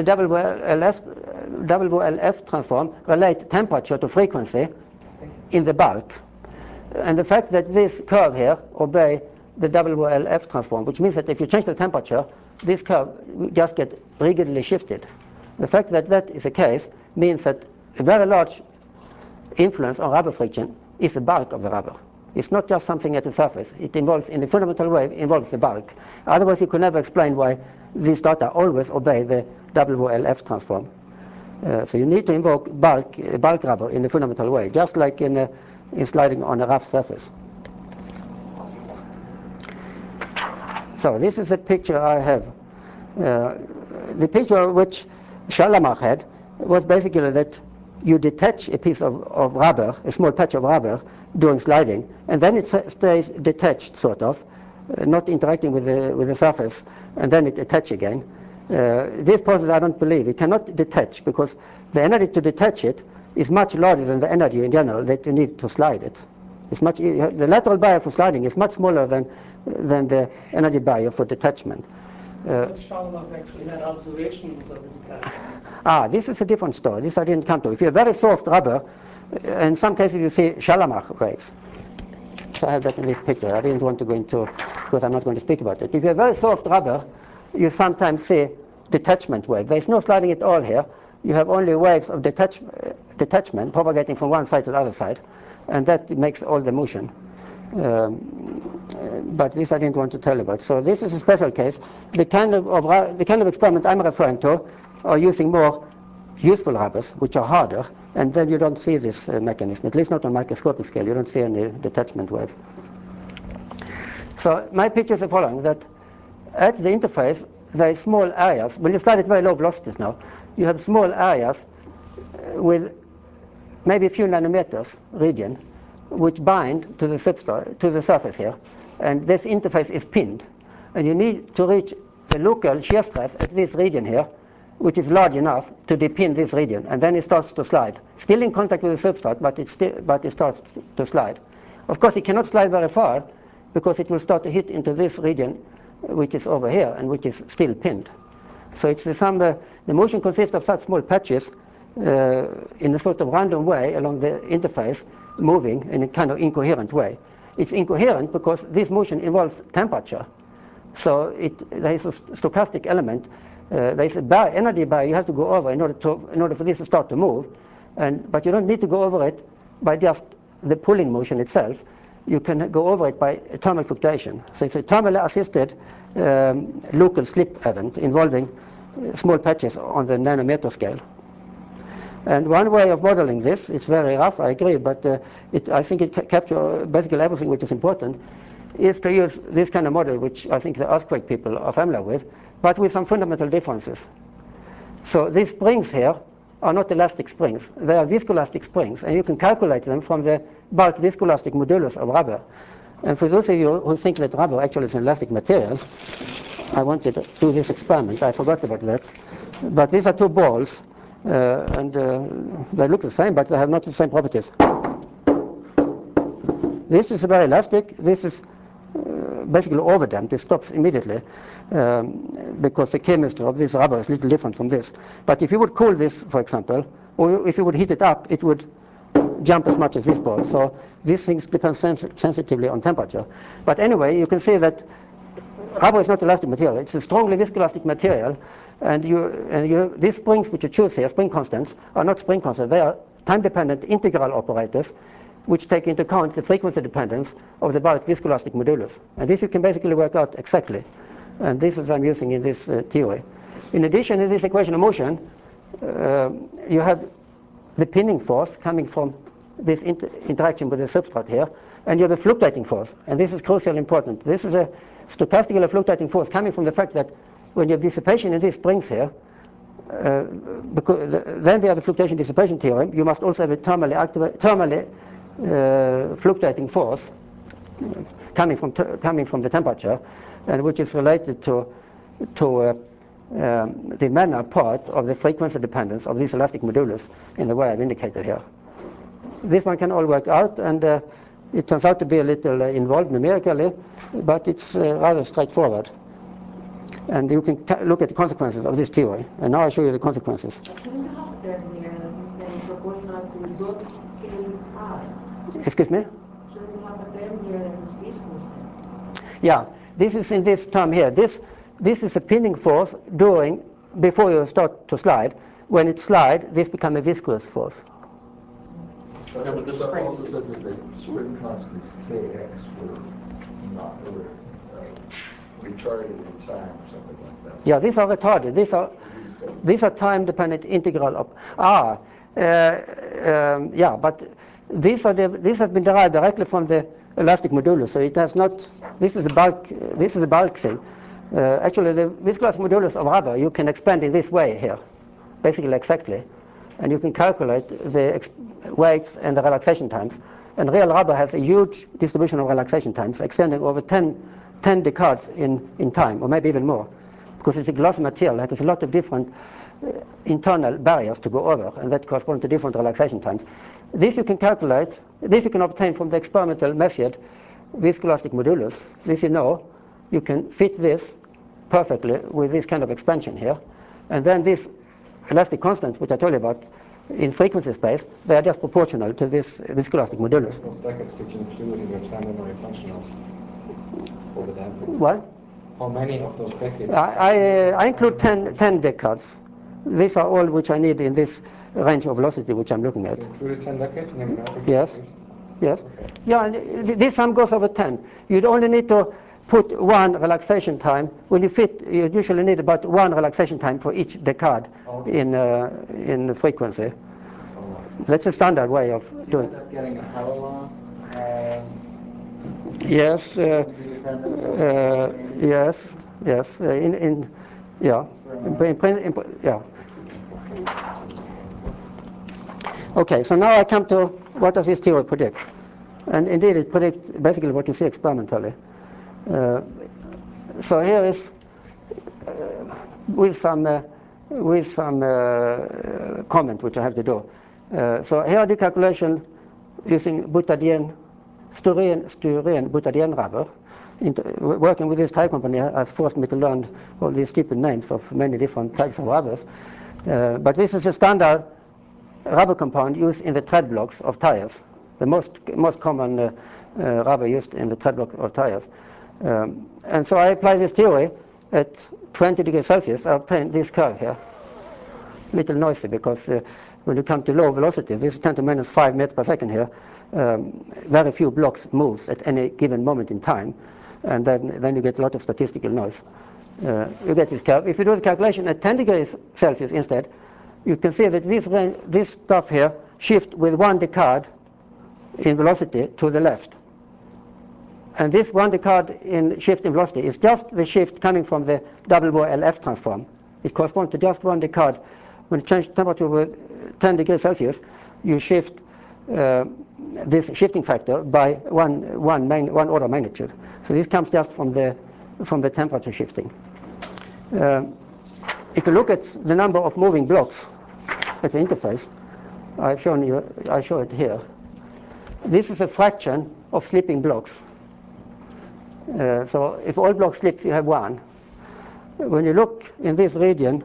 WLF transform relates temperature to frequency in the bulk. And the fact that this curve here obeys the WLF transform, which means that if you change the temperature, this curve just gets rigidly shifted. The fact that that is the case means that a very large influence on rubber friction is the bulk of the rubber. It's not just something at the surface. It involves, in a fundamental way, involves the bulk. Otherwise, you could never explain why these data always obey the WLF transform. So you need to invoke bulk rubber in a fundamental way, just like in sliding on a rough surface. So this is a picture I have. The picture which Shalamar had was basically that you detach a piece of rubber, a small patch of rubber, during sliding, and then it stays detached, sort of, not interacting with the surface, and then it attaches again. This process I don't believe. It cannot detach because the energy to detach it is much larger than the energy in general that you need to slide it. It's much the lateral barrier for sliding is much smaller than the energy barrier for detachment. Shalamar actually had observations of the detachment. This is a different story. This I didn't come to. If you have very soft rubber, in some cases you see Shalamar waves. So I have that in this picture. I didn't want to go into, because I'm not going to speak about it. If you have very soft rubber, you sometimes see detachment waves. There's no sliding at all here. You have only waves of detachment propagating from one side to the other side, and that makes all the motion. But this I didn't want to tell about. So this is a special case. The kind of experiment I'm referring to are using more useful rubbers, which are harder, and then you don't see this mechanism, at least not on microscopic scale. You don't see any detachment waves. So my picture is the following, that at the interface, there are small areas. When you slide at very low velocities now, you have small areas with maybe a few nanometers region, which bind to the substrate, to the surface here. And this interface is pinned. And you need to reach the local shear stress at this region here, which is large enough to depin this region. And then it starts to slide. Still in contact with the substrate, but it starts to slide. Of course, it cannot slide very far, because it will start to hit into this region, which is over here, and which is still pinned. So it's the motion consists of such small patches in a sort of random way along the interface, moving in a kind of incoherent way. It's incoherent because this motion involves temperature. So there is a stochastic element. There is an energy barrier you have to go over in order for this to start to move. But you don't need to go over it by just the pulling motion itself. You can go over it by a thermal fluctuation. So it's a thermally assisted local slip event involving small patches on the nanometer scale. And one way of modeling this, it's very rough, I agree, but I think it captures basically everything which is important, is to use this kind of model, which I think the earthquake people are familiar with, but with some fundamental differences. So these springs here are not elastic springs. They are viscoelastic springs, and you can calculate them from the bulk viscoelastic modulus of rubber. And for those of you who think that rubber actually is an elastic material, I wanted to do this experiment. I forgot about that. But these are two balls. And they look the same, but they have not the same properties. This is very elastic. This is basically overdamped. It stops immediately because the chemistry of this rubber is a little different from this. But if you would cool this, for example, or if you would heat it up, it would jump as much as this ball. So these things depend sensitively on temperature. But anyway, you can see that rubber is not elastic material. It's a strongly viscoelastic material. And these springs which you choose here, spring constants, are not spring constants. They are time-dependent integral operators which take into account the frequency dependence of the bulk viscoelastic modulus. And this you can basically work out exactly. And this is I'm using in this theory. In addition, in this equation of motion, you have the pinning force coming from this interaction with the substrate here, and you have a fluctuating force. And this is crucially important. This is a stochastically fluctuating force coming from the fact that when you have dissipation in these springs here, then we have the fluctuation dissipation theorem, you must also have a thermally fluctating force coming from the temperature, and which is related to the manner part of the frequency dependence of this elastic modulus in the way I've indicated here. This one can all work out, and it turns out to be a little involved numerically, but it's rather straightforward. And you can look at the consequences of this theory. And now I'll show you the consequences. Excuse me? Yeah, this is in this term here. This is a pinning force before you start to slide. When it slides, this becomes a viscous force. No, but the springs also said that the spring constants Kx were not retarded in time or something like that. Yeah, these are retarded. These are. You These are time-dependent integral. Yeah, but this has been derived directly from the elastic modulus, so it has not. This is a bulk. This is a bulk thing. Actually, the viscoelastic modulus of rubber you can expand in this way here, basically exactly, and you can calculate the weights and the relaxation times. And real rubber has a huge distribution of relaxation times, extending over 10 decades in time, or maybe even more, because it's a glossy material that has a lot of different internal barriers to go over, and that corresponds to different relaxation times. This you can calculate. This you can obtain from the experimental method, viscoelastic modulus. This you know. You can fit this perfectly with this kind of expansion here. And then these elastic constants, which I told you about, in frequency space, they are just proportional to this viscoelastic modulus. Those decades did you include in your time memory functionals over that? What? How many of those decades? I include 10 decades. These are all which I need in this range of velocity which I'm looking at. You included 10 decades in your Yes. Yes. Okay. Yeah, this sum goes over 10. You'd only need to put one relaxation time. When you fit, you usually need about one relaxation time for each decade in frequency. That's a standard way of doing it. Do you end up getting a Halilong? Yes. Yes. Yes. Yeah. Yeah. Okay. So now I come to what does this theory predict? And indeed, it predicts basically what you see experimentally. So here is with some comment which I have to do. So here I do calculation using Boutadiene, Sturian-Boutadiene rubber. Working with this tire company has forced me to learn all these stupid names of many different types of rubbers. But this is a standard rubber compound used in the tread blocks of tires, the most common rubber used in the tread block of tires. And so I apply this theory at 20 degrees Celsius. I obtain this curve here. A little noisy because when you come to low velocity, this is 10 to minus 5 meters per second here, very few blocks moves at any given moment in time, and then you get a lot of statistical noise. You get this curve. If you do the calculation at 10 degrees Celsius instead, you can see that this stuff here shifts with 1 decade in velocity to the left. And this 1 decade in shift in velocity is just the shift coming from the double Bohr LF transform. It corresponds to just 1 decade. When you change temperature with 10 degrees Celsius, you shift this shifting factor by one order of magnitude. So this comes just from the temperature shifting. If you look at the number of moving blocks at the interface, I show it here. This is a fraction of slipping blocks. So if all blocks slip, you have 1. When you look in this region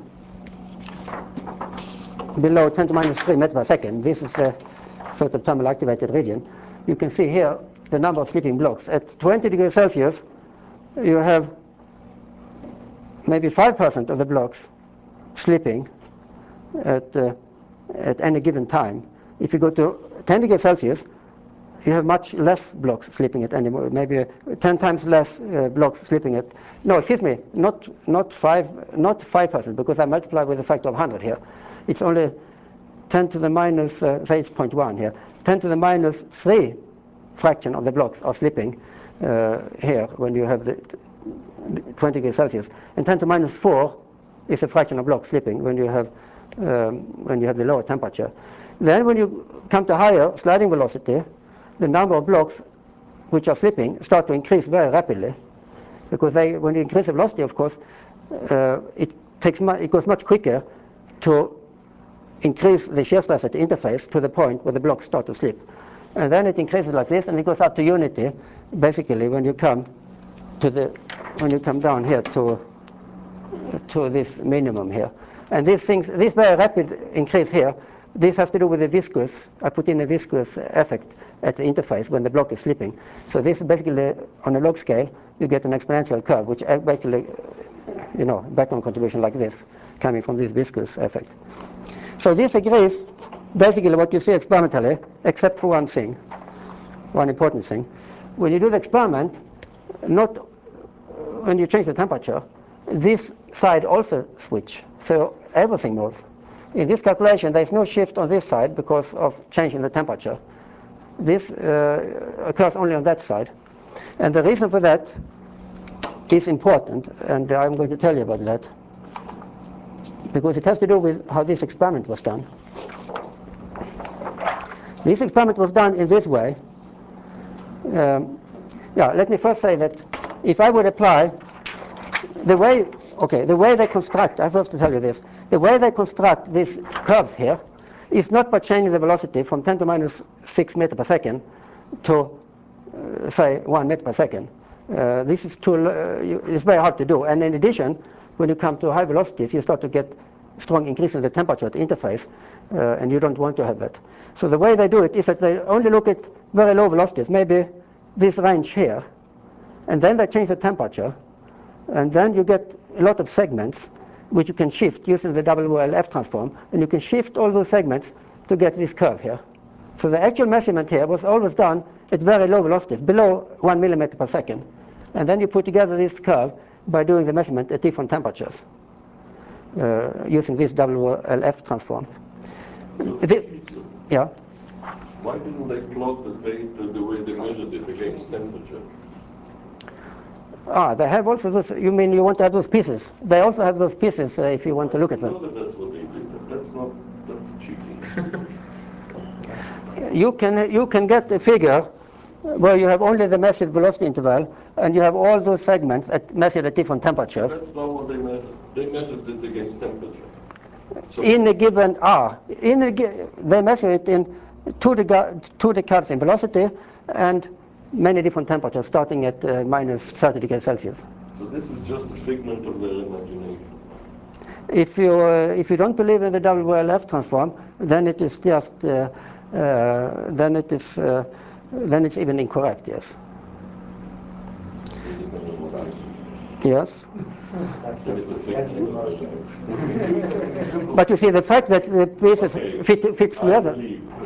below 10 to minus 3 meters per second, this is a sort of thermal activated region, you can see here the number of slipping blocks. At 20 degrees Celsius, you have maybe 5% of the blocks slipping at any given time. If you go to 10 degrees Celsius, you have much less blocks slipping at any moment, maybe 10 times less blocks slipping at, no, excuse me, not 5%, because I multiply with a factor of 100 here. It's only 10 to the minus, say it's 0.1 here, 10 to the minus 3 fraction of the blocks are slipping here when you have the 20 degrees Celsius. And 10 to minus 4 is a fraction of blocks slipping when you have the lower temperature. Then when you come to higher sliding velocity, the number of blocks which are slipping start to increase very rapidly, because when you increase the velocity, of course, it goes much quicker to increase the shear stress at the interface to the point where the blocks start to slip. And then it increases like this, and it goes up to unity, basically, when you come down here to this minimum here. And this very rapid increase here, this has to do with the viscous. I put in a viscous effect at the interface when the block is slipping. So this is basically, on a log scale, you get an exponential curve, which actually, background contribution like this, coming from this viscous effect. So this agrees basically what you see experimentally, except for one thing, one important thing. When you do the experiment, not when you change the temperature, this side also switch. So everything moves. In this calculation, there is no shift on this side because of change in the temperature. This occurs only on that side. And the reason for that is important, and I'm going to tell you about that, because it has to do with how this experiment was done. This experiment was done in this way. Let me first say that if I would apply the way they construct, I first to tell you this, the way they construct these curves here is not by changing the velocity from 10 to minus 6 meters per second to, say, 1 meter per second. This is it's very hard to do. And in addition, when you come to high velocities, you start to get strong increase in the temperature at the interface, and you don't want to have that. So the way they do it is that they only look at very low velocities, maybe this range here, and then they change the temperature, and then you get a lot of segments which you can shift using the WLF transform, and you can shift all those segments to get this curve here. So the actual measurement here was always done at very low velocities, below 1 millimeter per second. And then you put together this curve by doing the measurement at different temperatures using this WLF transform. Yeah? Why didn't they plot the way they measured it against temperature? They have also those. You mean you want to have those pieces? They also have those pieces if you want to look at them. I know that's what they did. That's cheating. You can get a figure where you have only the measured velocity interval, and you have all those segments measured at different temperatures. That's not what they measured. They measured it against temperature. So in a given R. They measure it in 2 degree in velocity and many different temperatures, starting at minus 30 degrees Celsius. So this is just a figment of their imagination. If you don't believe in the WLF transform, then it is just then it's even incorrect. Yes. Yes. But you see, the fact that the pieces fits together.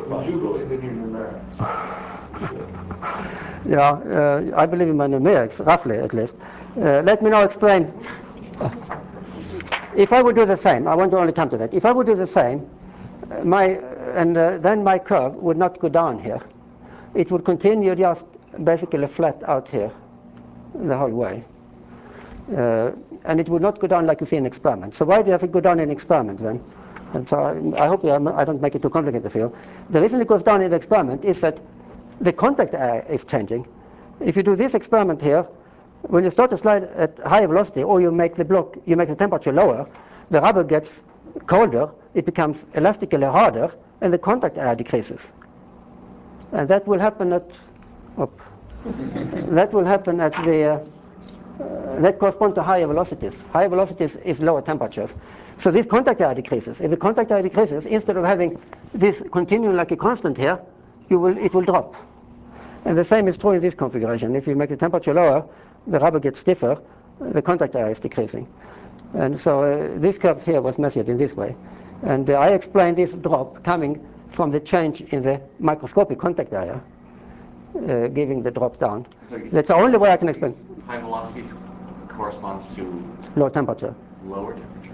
Yeah, I believe in my numerics, roughly at least. Let me now explain. If I would do the same, I want to only come to that. If I would do the same, then my curve would not go down here. It would continue just basically flat out here the whole way. And it would not go down like you see in experiments. So why does it go down in experiments then? And so I hope I don't make it too complicated for you. The reason it goes down in the experiment is that the contact area is changing. If you do this experiment here, when you start to slide at high velocity, or you make the temperature lower, the rubber gets colder, it becomes elastically harder, and the contact area decreases. And that will happen at that corresponds to higher velocities. Higher velocities is lower temperatures. So this contact area decreases. If the contact area decreases, instead of having this continuing like a constant here, it will drop. And the same is true in this configuration. If you make the temperature lower, the rubber gets stiffer, the contact area is decreasing. And so this curve here was measured in this way. And I explained this drop coming from the change in the microscopic contact area, giving the drop down. That's the only way I can explain. High velocities corresponds to low temperature. Lower temperature.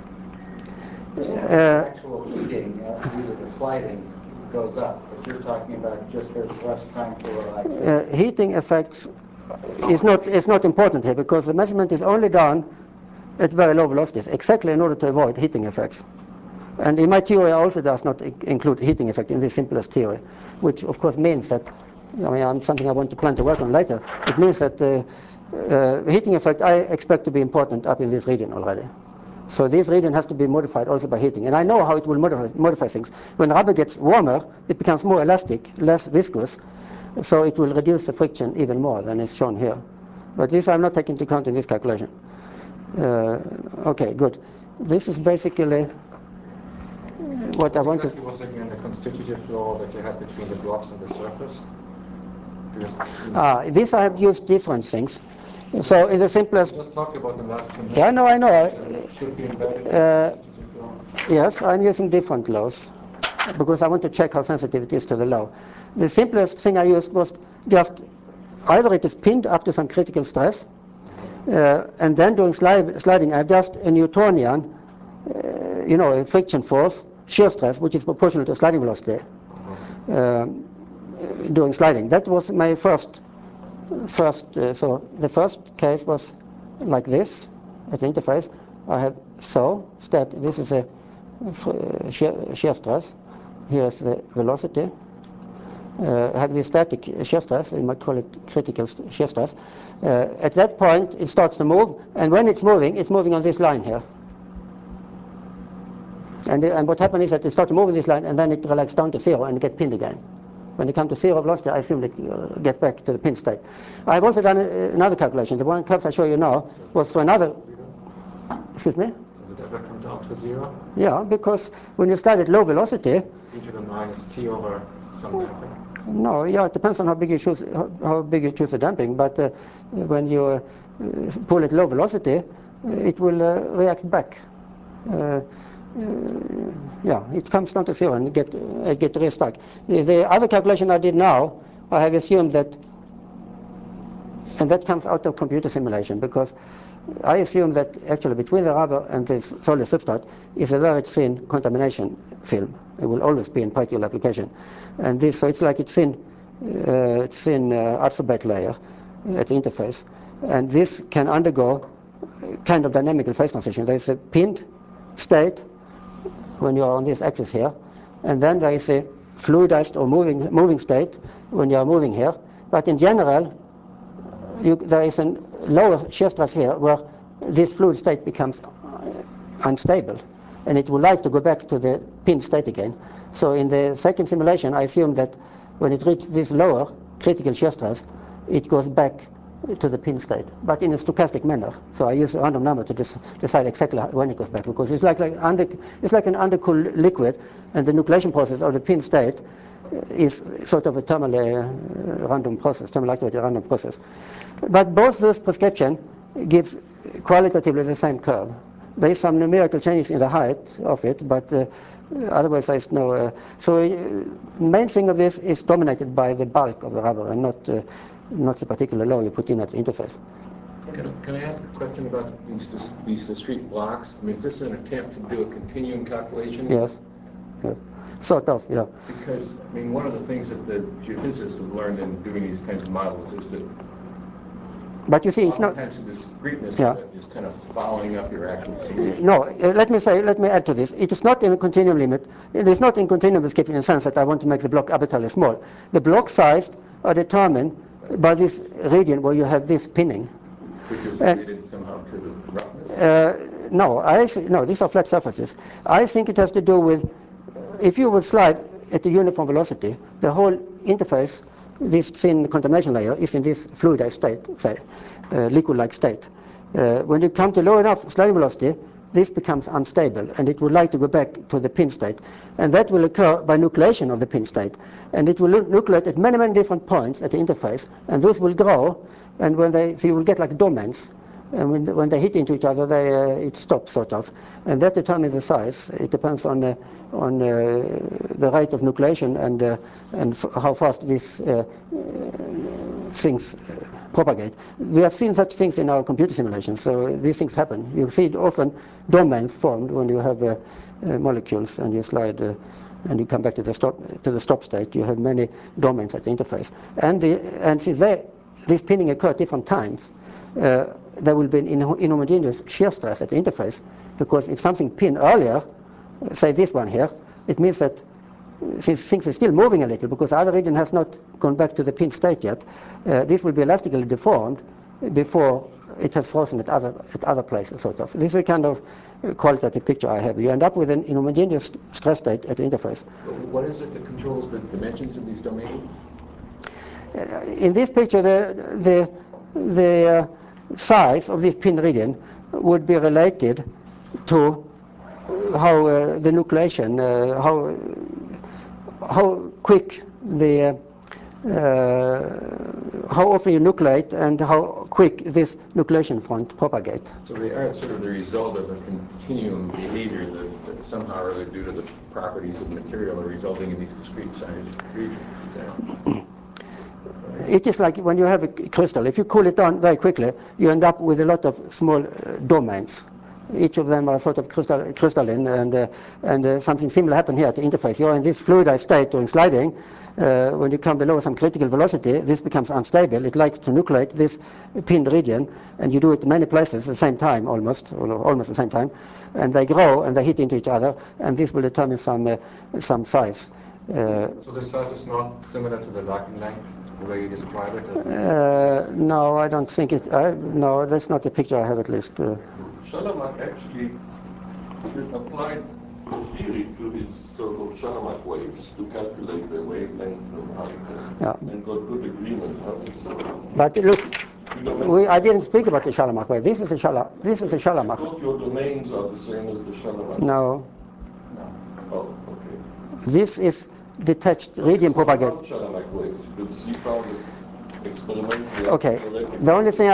Actual heating due to the sliding goes up, but you're talking about just there's less time for relaxation. Heating effects is not important here, because the measurement is only done at very low velocities, exactly in order to avoid heating effects. And in my theory, I also does not include heating effect in the simplest theory, which of course means that, something I want to plan to work on later. It means that heating effect I expect to be important up in this region already. So this region has to be modified also by heating. And I know how it will modify things. When rubber gets warmer, it becomes more elastic, less viscous, so it will reduce the friction even more than is shown here. But this I'm not taking into account in this calculation. Okay, good. This is basically what I want to... was again the constitutive law that you had between the blocks and the surface? This I have used different things. So in the simplest... Just talk about the last 2 minutes. Yeah, I know. Should be embedded. Yes, I'm using different laws because I want to check how sensitive it is to the law. The simplest thing I used was just either it is pinned up to some critical stress, and then during sliding I have just a Newtonian you know, a friction force, shear stress, which is proportional to sliding velocity during sliding. That was my first. So the first case was like this at the interface. I have this is a shear stress. Here is the velocity. I have the static shear stress, you might call it critical shear stress. At that point, it starts to move, and when it's moving on this line here. And what happens is that it starts to move in this line, and then it relaxes down to 0 and get pinned again. When it comes to 0 velocity, I assume it get back to the pin state. I've also done another calculation. The one curve I show you now was for another. Excuse me? Does it ever come down to 0? Yeah, because when you start at low velocity. E to the minus t over some damping? No, yeah, it depends on how big you choose the damping. But when you pull at low velocity, it will react back. Yeah, it comes down to 0 and get restuck. The other calculation I did now, I have assumed that, and that comes out of computer simulation, because I assume that actually between the rubber and this solid substrate is a very thin contamination film. It will always be in particle application, and this, so it's like a thin adsorbate layer at the interface, and this can undergo kind of dynamical phase transition. There is a pinned state when you are on this axis here, and then there is a fluidized or moving state when you are moving here. But in general, there is a lower shear stress here where this fluid state becomes unstable, and it would like to go back to the pinned state again. So in the second simulation, I assume that when it reaches this lower critical shear stress, it goes back to the pin state, but in a stochastic manner. So I use a random number to decide exactly when it goes back, because it's like an undercooled liquid, and the nucleation process of the pin state is sort of a thermally random process, thermally activated random process. But both those prescription gives qualitatively the same curve. There is some numerical changes in the height of it, but otherwise there is no. So the main thing of this is dominated by the bulk of the rubber, and not the particular law you put in at the interface. Can I ask a question about these discrete blocks? I mean, is this an attempt to do a continuum calculation? Yes. Yes. Sort of, yeah. Because, I mean, one of the things that the geophysicists have learned in doing these kinds of models is that but you see, it's not kinds of discreteness of it is kind of following up your actual solution. No, let me add to this. It is not in a continuum limit. It is not in continuum escaping in the sense that I want to make the block arbitrarily small. The block size are determined by this region where you have this pinning. Which is related somehow to the roughness? No, these are flat surfaces. I think it has to do with, if you would slide at a uniform velocity, the whole interface, this thin contamination layer, is in this fluidized state, say, liquid-like state. When you come to low enough sliding velocity, this becomes unstable, and it would like to go back to the pin state. And that will occur by nucleation of the pin state. And it will nucleate at many, many different points at the interface, and those will grow, and so you will get like domains. And when they hit into each other, it stops, sort of. And that determines the size. It depends on the rate of nucleation and how fast these things propagate. We have seen such things in our computer simulations, so these things happen. You see often domains formed when you have molecules and you slide and you come back to the stop state. You have many domains at the interface. And since this pinning occurs at different times, there will be an inhomogeneous shear stress at the interface, because if something pinned earlier, say this one here, it means that since things are still moving a little, because the other region has not gone back to the pinned state yet, this will be elastically deformed before it has frozen at other places, sort of. This is a kind of qualitative picture I have. You end up with an inhomogeneous stress state at the interface. What is it that controls the dimensions of these domains? In this picture, the size of this pin region would be related to how the nucleation, how quick how often you nucleate and how quick this nucleation front propagates. So they are sort of the result of a continuum behavior that somehow or other, due to the properties of the material, are resulting in these discrete sized regions. It is like when you have a crystal. If you cool it down very quickly, you end up with a lot of small domains. Each of them are sort of crystalline, and something similar happened here at the interface. You're in this fluidized state during sliding. When you come below some critical velocity, this becomes unstable. It likes to nucleate this pinned region, and you do it in many places at the same time, almost at the same time. And they grow and they hit into each other, and this will determine some size. So the size is not similar to the vacuum length, the way you describe it? No, I don't think it. No, that's not the picture I have at least. Shalamak actually applied the theory to his so-called Shalamak waves to calculate the wavelength and height, and got good agreement. But look, I didn't speak about the Shalamak wave. This is a Shalamak. I thought your domains are the same as the Shalamak. No. Oh, okay. This is detached radium propagation. Shalamak waves, because you found it experimentally. Okay. The only thing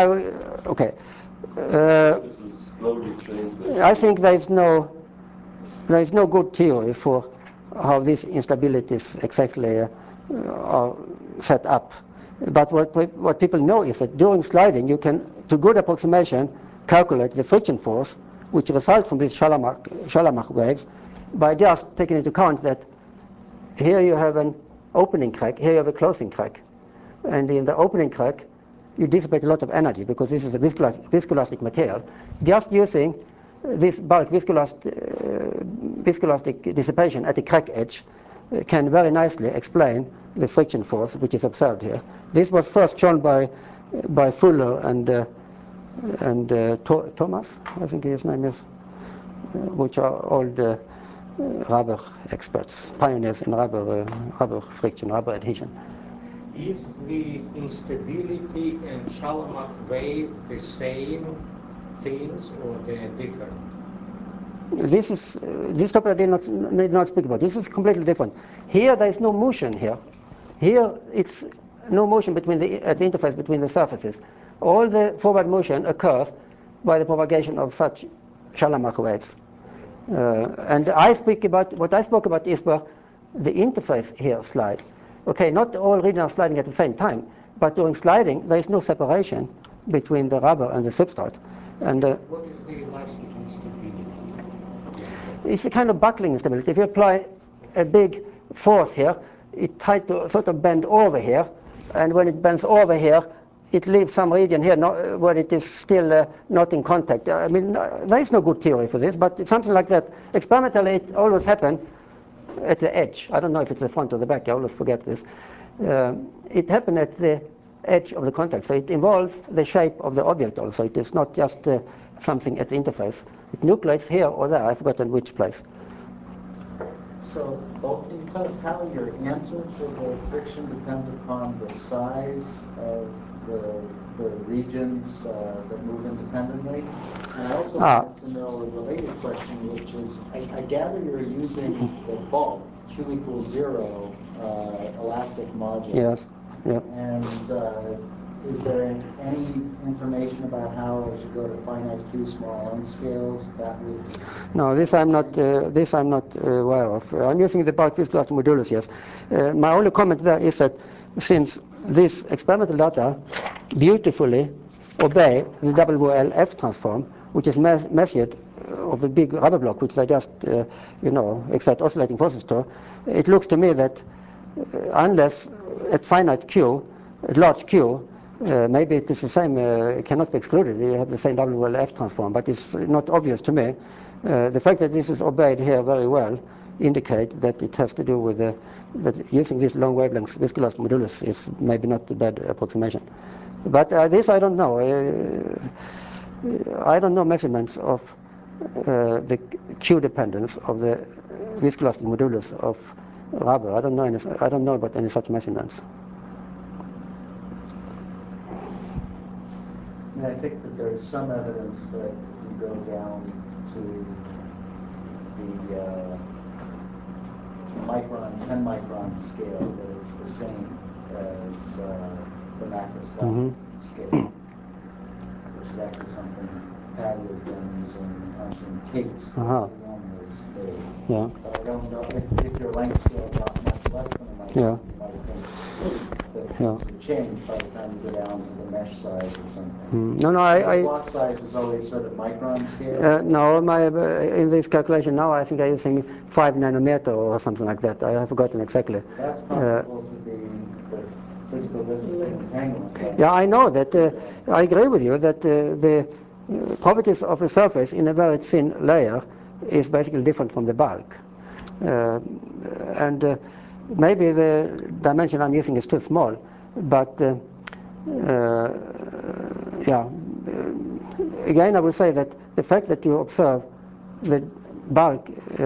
this is slowly changed. I think there is no good theory for how these instabilities exactly are set up. But what people know is that during sliding, you can, to good approximation, calculate the friction force which results from these Shalamak waves by just taking into account that here you have an opening crack, here you have a closing crack. And in the opening crack, you dissipate a lot of energy because this is a viscoelastic material. Just using this bulk viscoelastic dissipation at the crack edge can very nicely explain the friction force which is observed here. This was first shown by Fuller and Thomas, I think his name is, which are old rubber experts, pioneers in rubber friction, rubber adhesion. Is the instability and Shalamak wave the same things or they're different? This topic I did not speak about. This is completely different. Here there is no motion here. Here it's no motion at the interface between the surfaces. All the forward motion occurs by the propagation of such Shalamak waves. And what I spoke about is where the interface here slides. Okay, not all regions are sliding at the same time, but during sliding there is no separation between the rubber and the substrate. And what is the elastic instability? It's a kind of buckling instability. If you apply a big force here, it tries to sort of bend over here, and when it bends over here, it leaves some region here where it is still not in contact. I mean, there is no good theory for this, but it's something like that. Experimentally, it always happens at the edge. I don't know if it's the front or the back. I always forget this. It happened at the edge of the contact, so it involves the shape of the object also. It is not just something at the interface. It nucleates here or there. I've forgotten which place. So, can you tell us how your answer for the friction depends upon the size of the regions that move independently? And I also wanted to know a related question, which is, I gather you're using the bulk, Q equals 0, elastic modulus. Yes. Yep. And is there any information about how, as you go to finite Q small n scales, that would? No, this I'm not aware of. I'm using the bulk viscoelastic modulus, yes. My only comment there is that since this experimental data beautifully obey the WLF transform, which is measured of a big rubber block, which they just, exert oscillating forces to, it looks to me that unless at finite Q, at large Q, maybe it is the same, it cannot be excluded. You have the same WLF transform, but it's not obvious to me. The fact that this is obeyed here very well indicate that it has to do with that using this long wavelength viscoelastic modulus is maybe not a bad approximation. But this I don't know. I don't know measurements of the Q dependence of the viscoelastic modulus of rubber. I don't know about any such measurements. And I think that there's some evidence that if you go down to the micron, 10 micron scale, that it's the same as the macroscopic scale, which is actually something Patty has been using on some tapes. One was made. Yeah. But I don't know if your length scale got much less than a micron, you might think that would change by the time you go down to the mesh size or something. No, the block size is always sort of micron scale? No, in this calculation now I think I'm using 5 nanometer or something like that. I have forgotten exactly. That's comparable to the physical dissipation entanglement. Yeah, I know that. I agree with you that the properties of a surface in a very thin layer is basically different from the bulk. And maybe the dimension I'm using is too small, but yeah. Again, I will say that the fact that you observe the bulk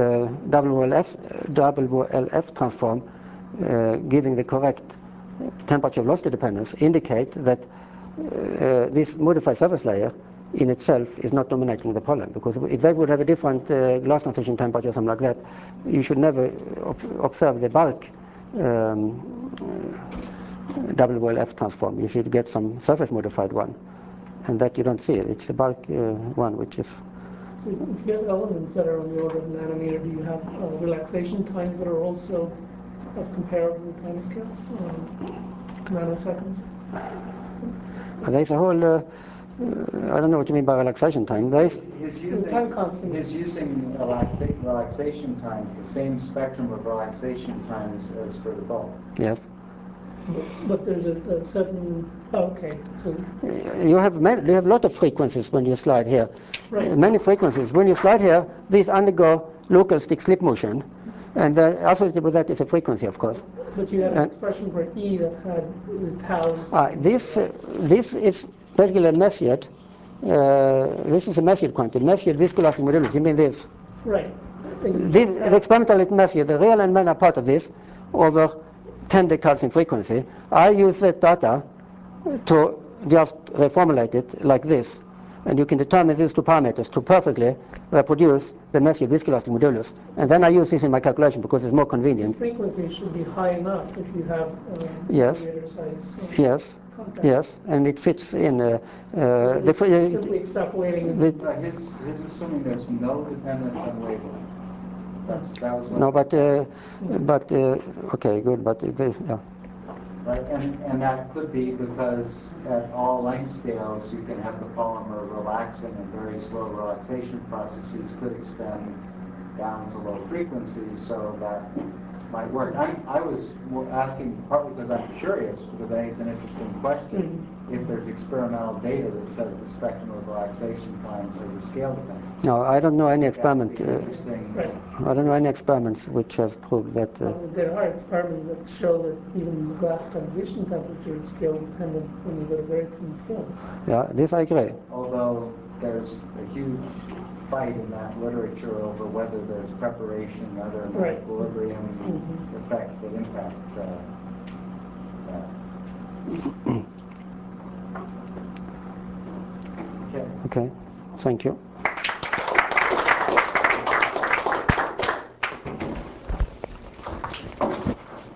WLF transform giving the correct temperature velocity dependence indicate that this modified surface layer in itself is not dominating the problem, because if they would have a different glass transition temperature or something like that, you should never observe the bulk WLF transform. You should get some surface modified one, and that you don't see. It's the bulk one which is. So if you have elements that are on the order of a nanometer, do you have relaxation times that are also of comparable time scales, nanoseconds? There's a whole. I don't know what you mean by relaxation time. He's using relaxation times, the same spectrum of relaxation times as for the bulk. Yes. But there's a certain. Okay, so you have a lot of frequencies when you slide here. Right. Many frequencies. When you slide here, these undergo local stick-slip motion, and associated with that is a frequency, of course. But you had an expression for E that had tau's. This is basically a Messier. This is a Messier quantity. Messier viscoelastic modulus. You mean this? Right. The experimental Messier, the real and minor part of this, over 10 decades in frequency. I use that data to just reformulate it like this. And you can determine these two parameters to perfectly reproduce the Messier viscoelastic modulus. And then I use this in my calculation because it's more convenient. This frequency should be high enough if you have size. Yes, and it fits in. Simply extrapolating. His assuming there's no dependence on wavelength. That was what no, but okay, good, but yeah. Right, and that could be because at all length scales you can have the polymer relaxing, and very slow relaxation processes could extend down to low frequencies, so that might work. I was asking partly because I'm curious, because I think it's an interesting question, if there's experimental data that says the spectrum of relaxation times has a scale dependence. No, I don't know any experiment. Right. I don't know any experiments which have proved that. There are experiments that show that even the glass transition temperature is scale dependent when you go to very thin films. Yeah, this I agree. Although there's a huge fight in that literature over whether there's preparation and other equilibrium effects that impact that. Okay. Okay, thank you.